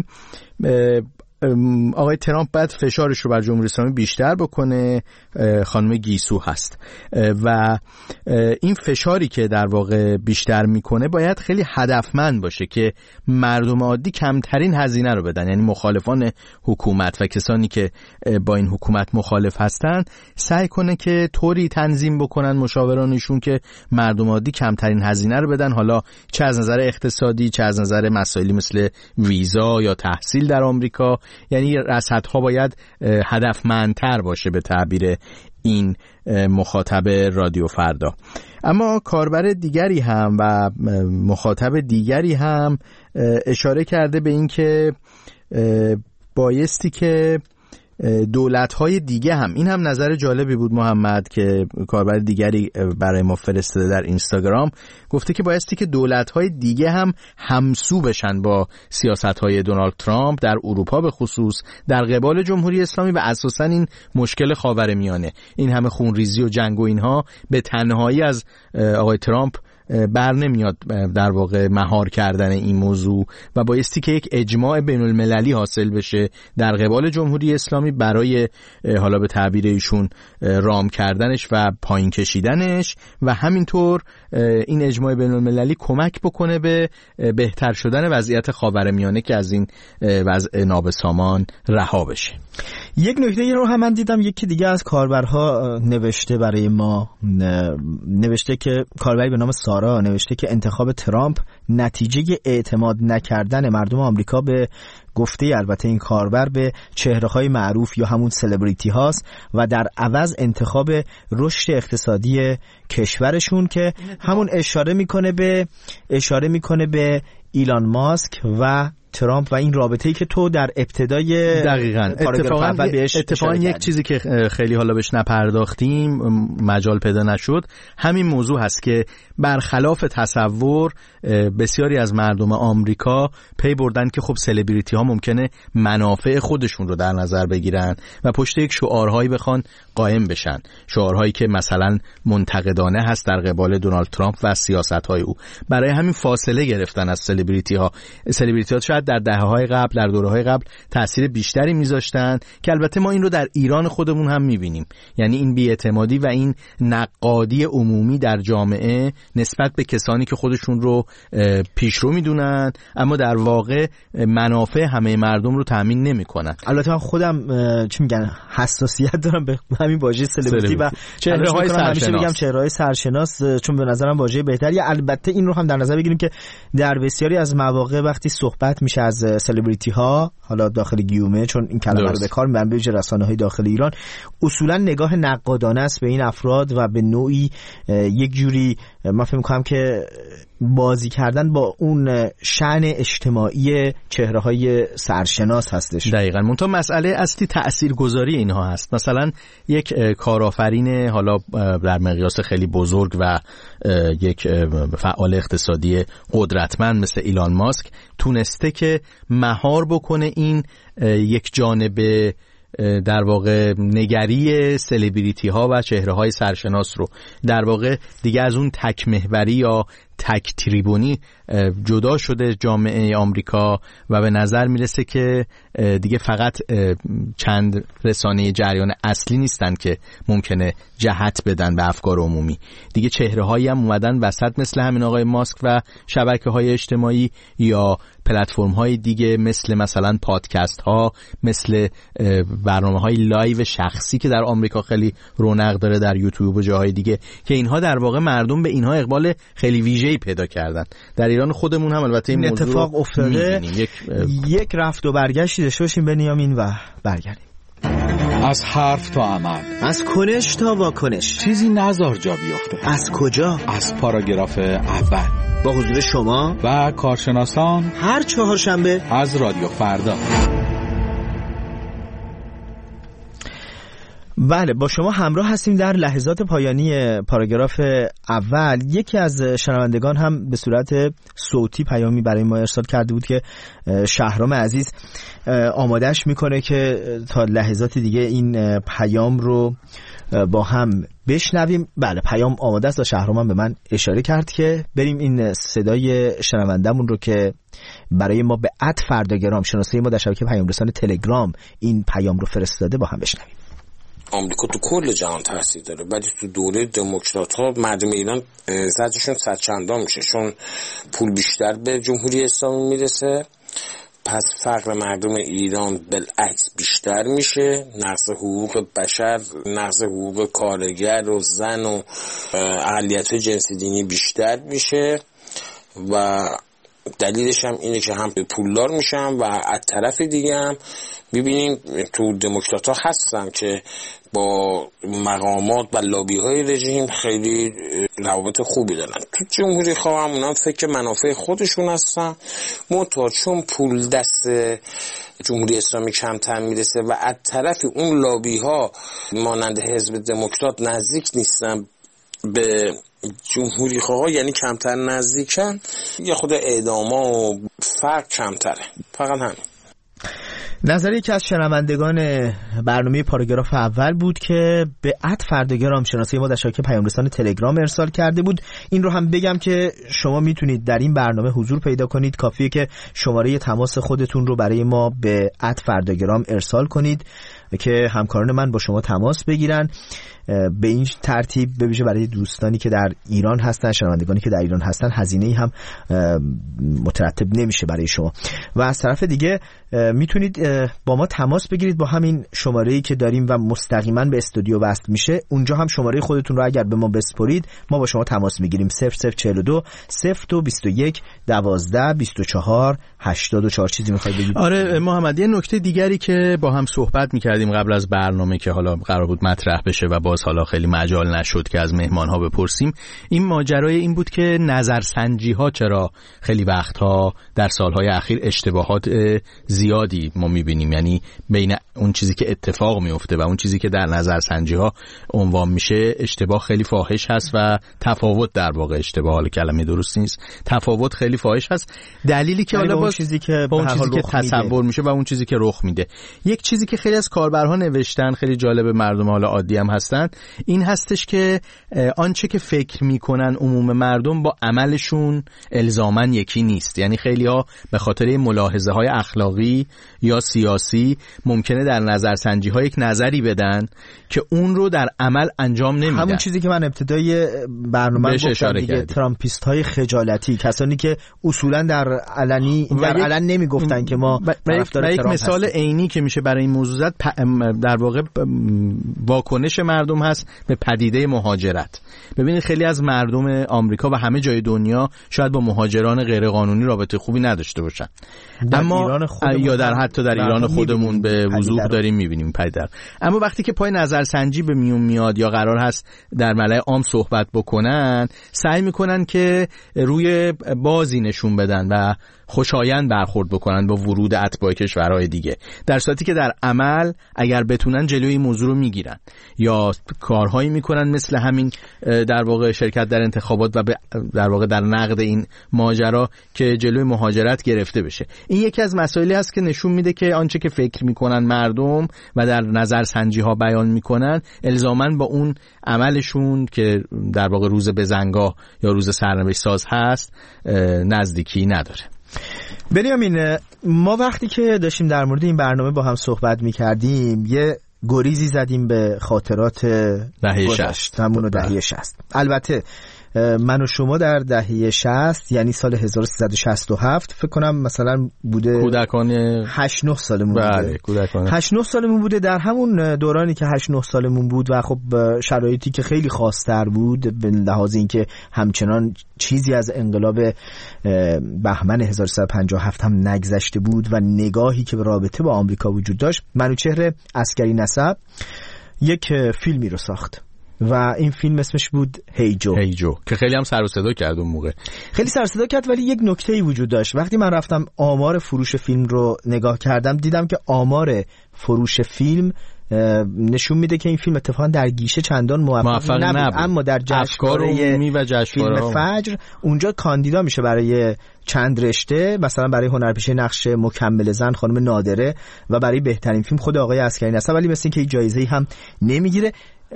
آقای ترامپ باید فشارش رو بر جمهوری اسلامی بیشتر بکنه. خانم گیسو هست و این فشاری که در واقع بیشتر میکنه باید خیلی هدفمند باشه که مردم عادی کمترین هزینه رو بدن، یعنی مخالفان حکومت و کسانی که با این حکومت مخالف هستن سعی کنه که طوری تنظیم بکنن مشاورانشون که مردم عادی کمترین هزینه رو بدن، حالا چه از نظر اقتصادی چه از نظر مسائلی مثل ویزا یا تحصیل در آمریکا. یعنی رصدها باید هدفمندتر باشه به تعبیر این مخاطب رادیو فردا. اما کاربر دیگری هم و مخاطب دیگری هم اشاره کرده به این که بایستی که دولت‌های دیگه هم، این هم نظر جالبی بود محمد که کاربر دیگری برای ما فرستاده در اینستاگرام، گفته که بایستی که دولت‌های دیگه هم همسو بشن با سیاست‌های دونالد ترامپ در اروپا به خصوص در قبال جمهوری اسلامی و اساساً این مشکل خاورمیانه، این همه خونریزی و جنگ و اینها به تنهایی از آقای ترامپ بر نمیاد در واقع مهار کردن این موضوع و بایستی که یک اجماع بین المللی حاصل بشه در قبال جمهوری اسلامی برای حالا به تعبیر ایشون رام کردنش و پایین کشیدنش، و همینطور این اجماع بین المللی کمک بکنه به بهتر شدن وضعیت خاورمیانه که از این وضع نابسامان رها بشه. یک نکته رو هم من دیدم، یکی دیگه از کاربرها نوشته برای ما، نوشته که کاربری به نام سارا نوشته که انتخاب ترامپ نتیجه اعتماد نکردن مردم آمریکا به گفته البته این کاربر به چهره‌های معروف یا همون سلبریتی هاست و در عوض انتخاب رشد اقتصادی کشورشون، که همون اشاره میکنه به اشاره میکنه به ایلان ماسک و ترامپ و این رابطه‌ای که تو در ابتدای دقیقاً اتفاقاً بهش اتفاقاً یک چیزی که خیلی حالا بهش نپرداختیم، مجال پیدا نشد، همین موضوع هست که برخلاف تصور بسیاری از مردم آمریکا پی بردن که خب سلبریتی ها ممکنه منافع خودشون رو در نظر بگیرن و پشت یک شعارهایی بخوان قائم بشن، شعارهایی که مثلا منتقدانه هست در قبال دونالد ترامپ و سیاست‌های او. برای همین فاصله گرفتن از سلبریتی ها. سلبریتی ها شاید در دهه‌های قبل، در دوره‌های قبل تأثیر بیشتری میذاشتن که البته ما این رو در ایران خودمون هم میبینیم، یعنی این بی‌اعتمادی و این نقادی عمومی در جامعه نسبت به کسانی که خودشون رو پیشرو میدونن اما در واقع منافع همه مردم رو تأمین نمیکنن. البته من خودم چی میگن حساسیت دارم به همین واژه سلبریتی و چهره‌های سرشناس. همیشه میگم چهره‌های سرشناس چون به نظرم واژه بهتری. البته این رو هم در نظر بگیریم که در بسیاری از مواقع وقتی صحبت میشه از سلبریتی ها، حالا داخل گیومه چون این کلمه رو به کار میبرن به رسانه‌های داخل ایران، اصولا نگاه نقادانه است به این افراد و به نوعی یک جوری من فکر می‌کنم که بازی کردن با اون شأن اجتماعی چهره‌های سرشناس هستش. دقیقاً. منتها مسئله اصلی تاثیرگذاری اینها هست. مثلا یک کارآفرین حالا در مقیاس خیلی بزرگ و یک فعال اقتصادی قدرتمند مثل ایلان ماسک تونسته که مهار بکنه این یک جانب در واقع نگری سلبریتی ها و چهره های سرشناس رو، در واقع دیگه از اون تک محوری یا تک تریبونی جدا شده جامعه آمریکا و به نظر میرسه که دیگه فقط چند رسانه جریان اصلی نیستن که ممکنه جهت بدن به افکار عمومی. دیگه چهره‌هایی هم اومدن وسط مثل همین آقای ماسک و شبکه‌های اجتماعی یا پلتفرم‌های دیگه مثل مثلا پادکست ها، مثل برنامه‌های لایو شخصی که در آمریکا خیلی رونق داره در یوتیوب و جاهای دیگه، که اینها در واقع مردم به اینها اقبال خیلی ویژه‌ای پیدا کردن. در ایران خودمون هم البته این, این اتفاق افتاده. یک یک رفت و برگشتی داشته باشیم بنیامین و برگردیم. از حرف تا عمل، از کنش تا واکنش، چیزی نزار جا بیفته. از کجا؟ از پاراگراف اول، با حضور شما و کارشناسان، هر چهارشنبه از رادیو فردا. بله، با شما همراه هستیم در لحظات پایانی پاراگراف اول. یکی از شنوندگان هم به صورت صوتی پیامی برای ما ارسال کرده بود که شهرام عزیز آمادهش میکنه که تا لحظات دیگه این پیام رو با هم بشنویم. بله، پیام آماده است و شهرام هم به من اشاره کرد که بریم این صدای شنوندمون رو که برای ما به ات فرداگرام شناسه ما در شبکه پیام رسان تلگرام این پیام رو فرستاده با هم بشنویم. آمریکا تو کل جهان تاثیر داره، ولی تو دوره دموکرات ها مردم ایران زدشون صد چندان میشه، چون پول بیشتر به جمهوری اسلامی میرسه، پس فقر مردم ایران بالعکس بیشتر میشه، نقض حقوق بشر، نقض حقوق کارگر و زن و اقلیت جنسی دینی بیشتر میشه و دلیلش هم اینه که هم به پولدار میشن و از طرف دیگه هم میبینیم تو دموکرات ها هستن که با مقامات و لابی های رژیم خیلی روابط خوبی دارن. تو جمهوری خواه همون هم فکر منافع خودشون هستن، منتها چون پول دست جمهوری اسلامی کمتر میرسه و از طرف اون لابی ها مانند حزب دموکرات نزدیک نیستن به جمهوری خواه، یعنی کمتر نزدیکن، یا خود اعداما و فرق کمتره. فقط همین. نظر یکی از شنوندگان برنامه پاراگراف اول بود که به ات فرداگرام شناسه ما در شبکه پیام رسان تلگرام ارسال کرده بود. این رو هم بگم که شما میتونید در این برنامه حضور پیدا کنید، کافیه که شماره تماس خودتون رو برای ما به ات فرداگرام ارسال کنید که همکاران من با شما تماس بگیرن. به این ترتیب به ویژه برای دوستانی که در ایران هستن، شنوندگانی که در ایران هستن، هزینه‌ای هم مترتب نمیشه برای شما. و از طرف دیگه میتونید با ما تماس بگیرید با همین شماره‌ای که داریم و مستقیما به استودیو وصل میشه. اونجا هم شماره خودتون رو اگر به ما بسپرید ما با شما تماس میگیریم. صفر صفر چهل و دو صفر دو بیست و یک دوازده بیست و چهار هشتاد و چهار. چیزی میخواید بگید؟ آره محمد، یه نکته دیگری که با هم صحبت میکردیم قبل از برنامه که حالا قرار بود مطرح بشه و باز حالا خیلی مجال نشد که از مهمان‌ها بپرسیم، این ماجرای این بود که نظرسنجی‌ها چرا خیلی وقتها در سالهای اخیر اشتباهات زیادی ما می‌بینیم، یعنی بین اون چیزی که اتفاق میفته و اون چیزی که در نظرسنجی‌ها عنوان میشه اشتباه خیلی فاحش هست و تفاوت، در واقع اشتباه، حالا کلمه درست نیست، تفاوت خیلی فاحش هست. دلیلی که حالا با چیزی که با اون چیزی که تصور میشه و اون چیزی که رخ میده. یک چیزی که خیلی از کاربرها نوشتن، خیلی جالب، مردم حالا عادی هم هستن، این هستش که آنچه که فکر میکنن عموم مردم با عملشون الزاماً یکی نیست. یعنی خیلی ها به خاطر ملاحظه های اخلاقی یا سیاسی ممکنه در نظرسنجی ها یک نظری بدن که اون رو در عمل انجام نمیدن. همون چیزی که من ابتدای برنامه گفتم دیگه، ترامپیست های خجالتی، کسانی که اصولا در علنی در علن نمیگفتن که ما طرفدار ترامپ. یک مثال عینی که میشه برای این موضوع زد در واقع واکنش مردم هست به پدیده مهاجرت. ببینید خیلی از مردم آمریکا و همه جای دنیا شاید با مهاجران غیرقانونی رابطه خوبی نداشته باشن، اما یا در حتی در ایران خودمون به وضوح داریم میبینیم پدیده. اما وقتی که پای نظرسنجی به میون میاد یا قرار هست در ملأ عام صحبت بکنن، سعی میکنن که روی بازی نشون بدن و خوشایند برخورد بکنن با ورود اتباع کشورهای دیگه، در صورتی که در عمل اگر بتونن جلوی این موضوع رو میگیرن یا کارهایی میکنن مثل همین در واقع شرکت در انتخابات و در واقع در نقد این ماجرا که جلوی مهاجرت گرفته بشه. این یکی از مسائلی است هست که نشون میده که آنچه که فکر میکنن مردم و در نظرسنجی ها بیان میکنن الزاماً با اون عملشون که در واقع روز بزنگاه یا روز سرنوشت ساز هست نزدیکی نداره. بنیامین، ما وقتی که داشتیم در مورد این برنامه با هم صحبت میکردیم یه گریزی زدیم به خاطرات دهه شصت، همون دهه شصت. البته من و شما در دهه شصت یعنی سال هزار و سیصد و شصت و هفت فکر کنم مثلا بوده کودکان هشت نه سالمون بوده. کودکان هشت نه سالمون بوده. در همون دورانی که هشت نه سالمون بود و خب شرایطی که خیلی خاص‌تر بود به لحاظ اینکه همچنان چیزی از انقلاب بهمن هزار و سیصد و پنجاه و هفت هم نگذشته بود و نگاهی که به رابطه با آمریکا وجود داشت، منوچهر عسکری نسب یک فیلمی رو ساخت و این فیلم اسمش بود هیجو. هیجو که خیلی هم سر و صدا کرد اون موقع. خیلی سر و صدا کرد، ولی یک نکته‌ای وجود داشت. وقتی من رفتم آمار فروش فیلم رو نگاه کردم دیدم که آمار فروش فیلم نشون میده که این فیلم اتفاقا در گیشه چندان موفق, موفق نبود. نبود اما در جشنواره فیلم فجر اونجا کاندیدا میشه برای چند رشته، مثلا برای هنرپیشه نقش مکمل زن خانم نادره و برای بهترین فیلم خود آقای عسکری نسب، ولی مثل اینکه هیچ جایزه‌ای هم نمیگیره.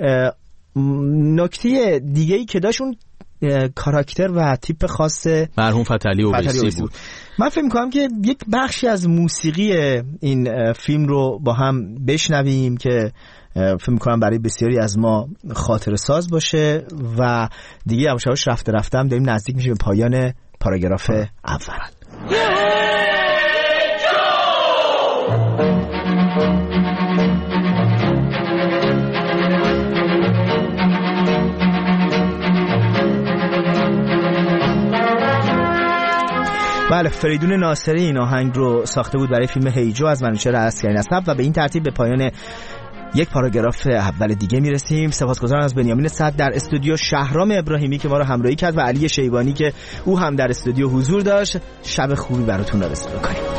نکته دیگه ای که داشت اون کاراکتر و تیپ خاص مرحوم فتحعلی اویسی بود. من فکر می‌کنم که یک بخشی از موسیقی این فیلم رو با هم بشنویم که فکر می‌کنم برای بسیاری از ما خاطره ساز باشه و دیگه یواش یواش رفته رفتم داریم نزدیک میشیم به پایان پاراگراف اول. بله، فریدون ناصری این آهنگ رو ساخته بود برای فیلم هیجو از منوچهر عسکری نسب و به این ترتیب به پایان یک پاراگراف اول دیگه میرسیم. سپاسگزارم از بنیامین صدر در استودیو، شهرام ابراهیمی که ما رو همراهی کرد و علی شیبانی که او هم در استودیو حضور داشت. شب خوبی براتون آرزو می‌کنیم.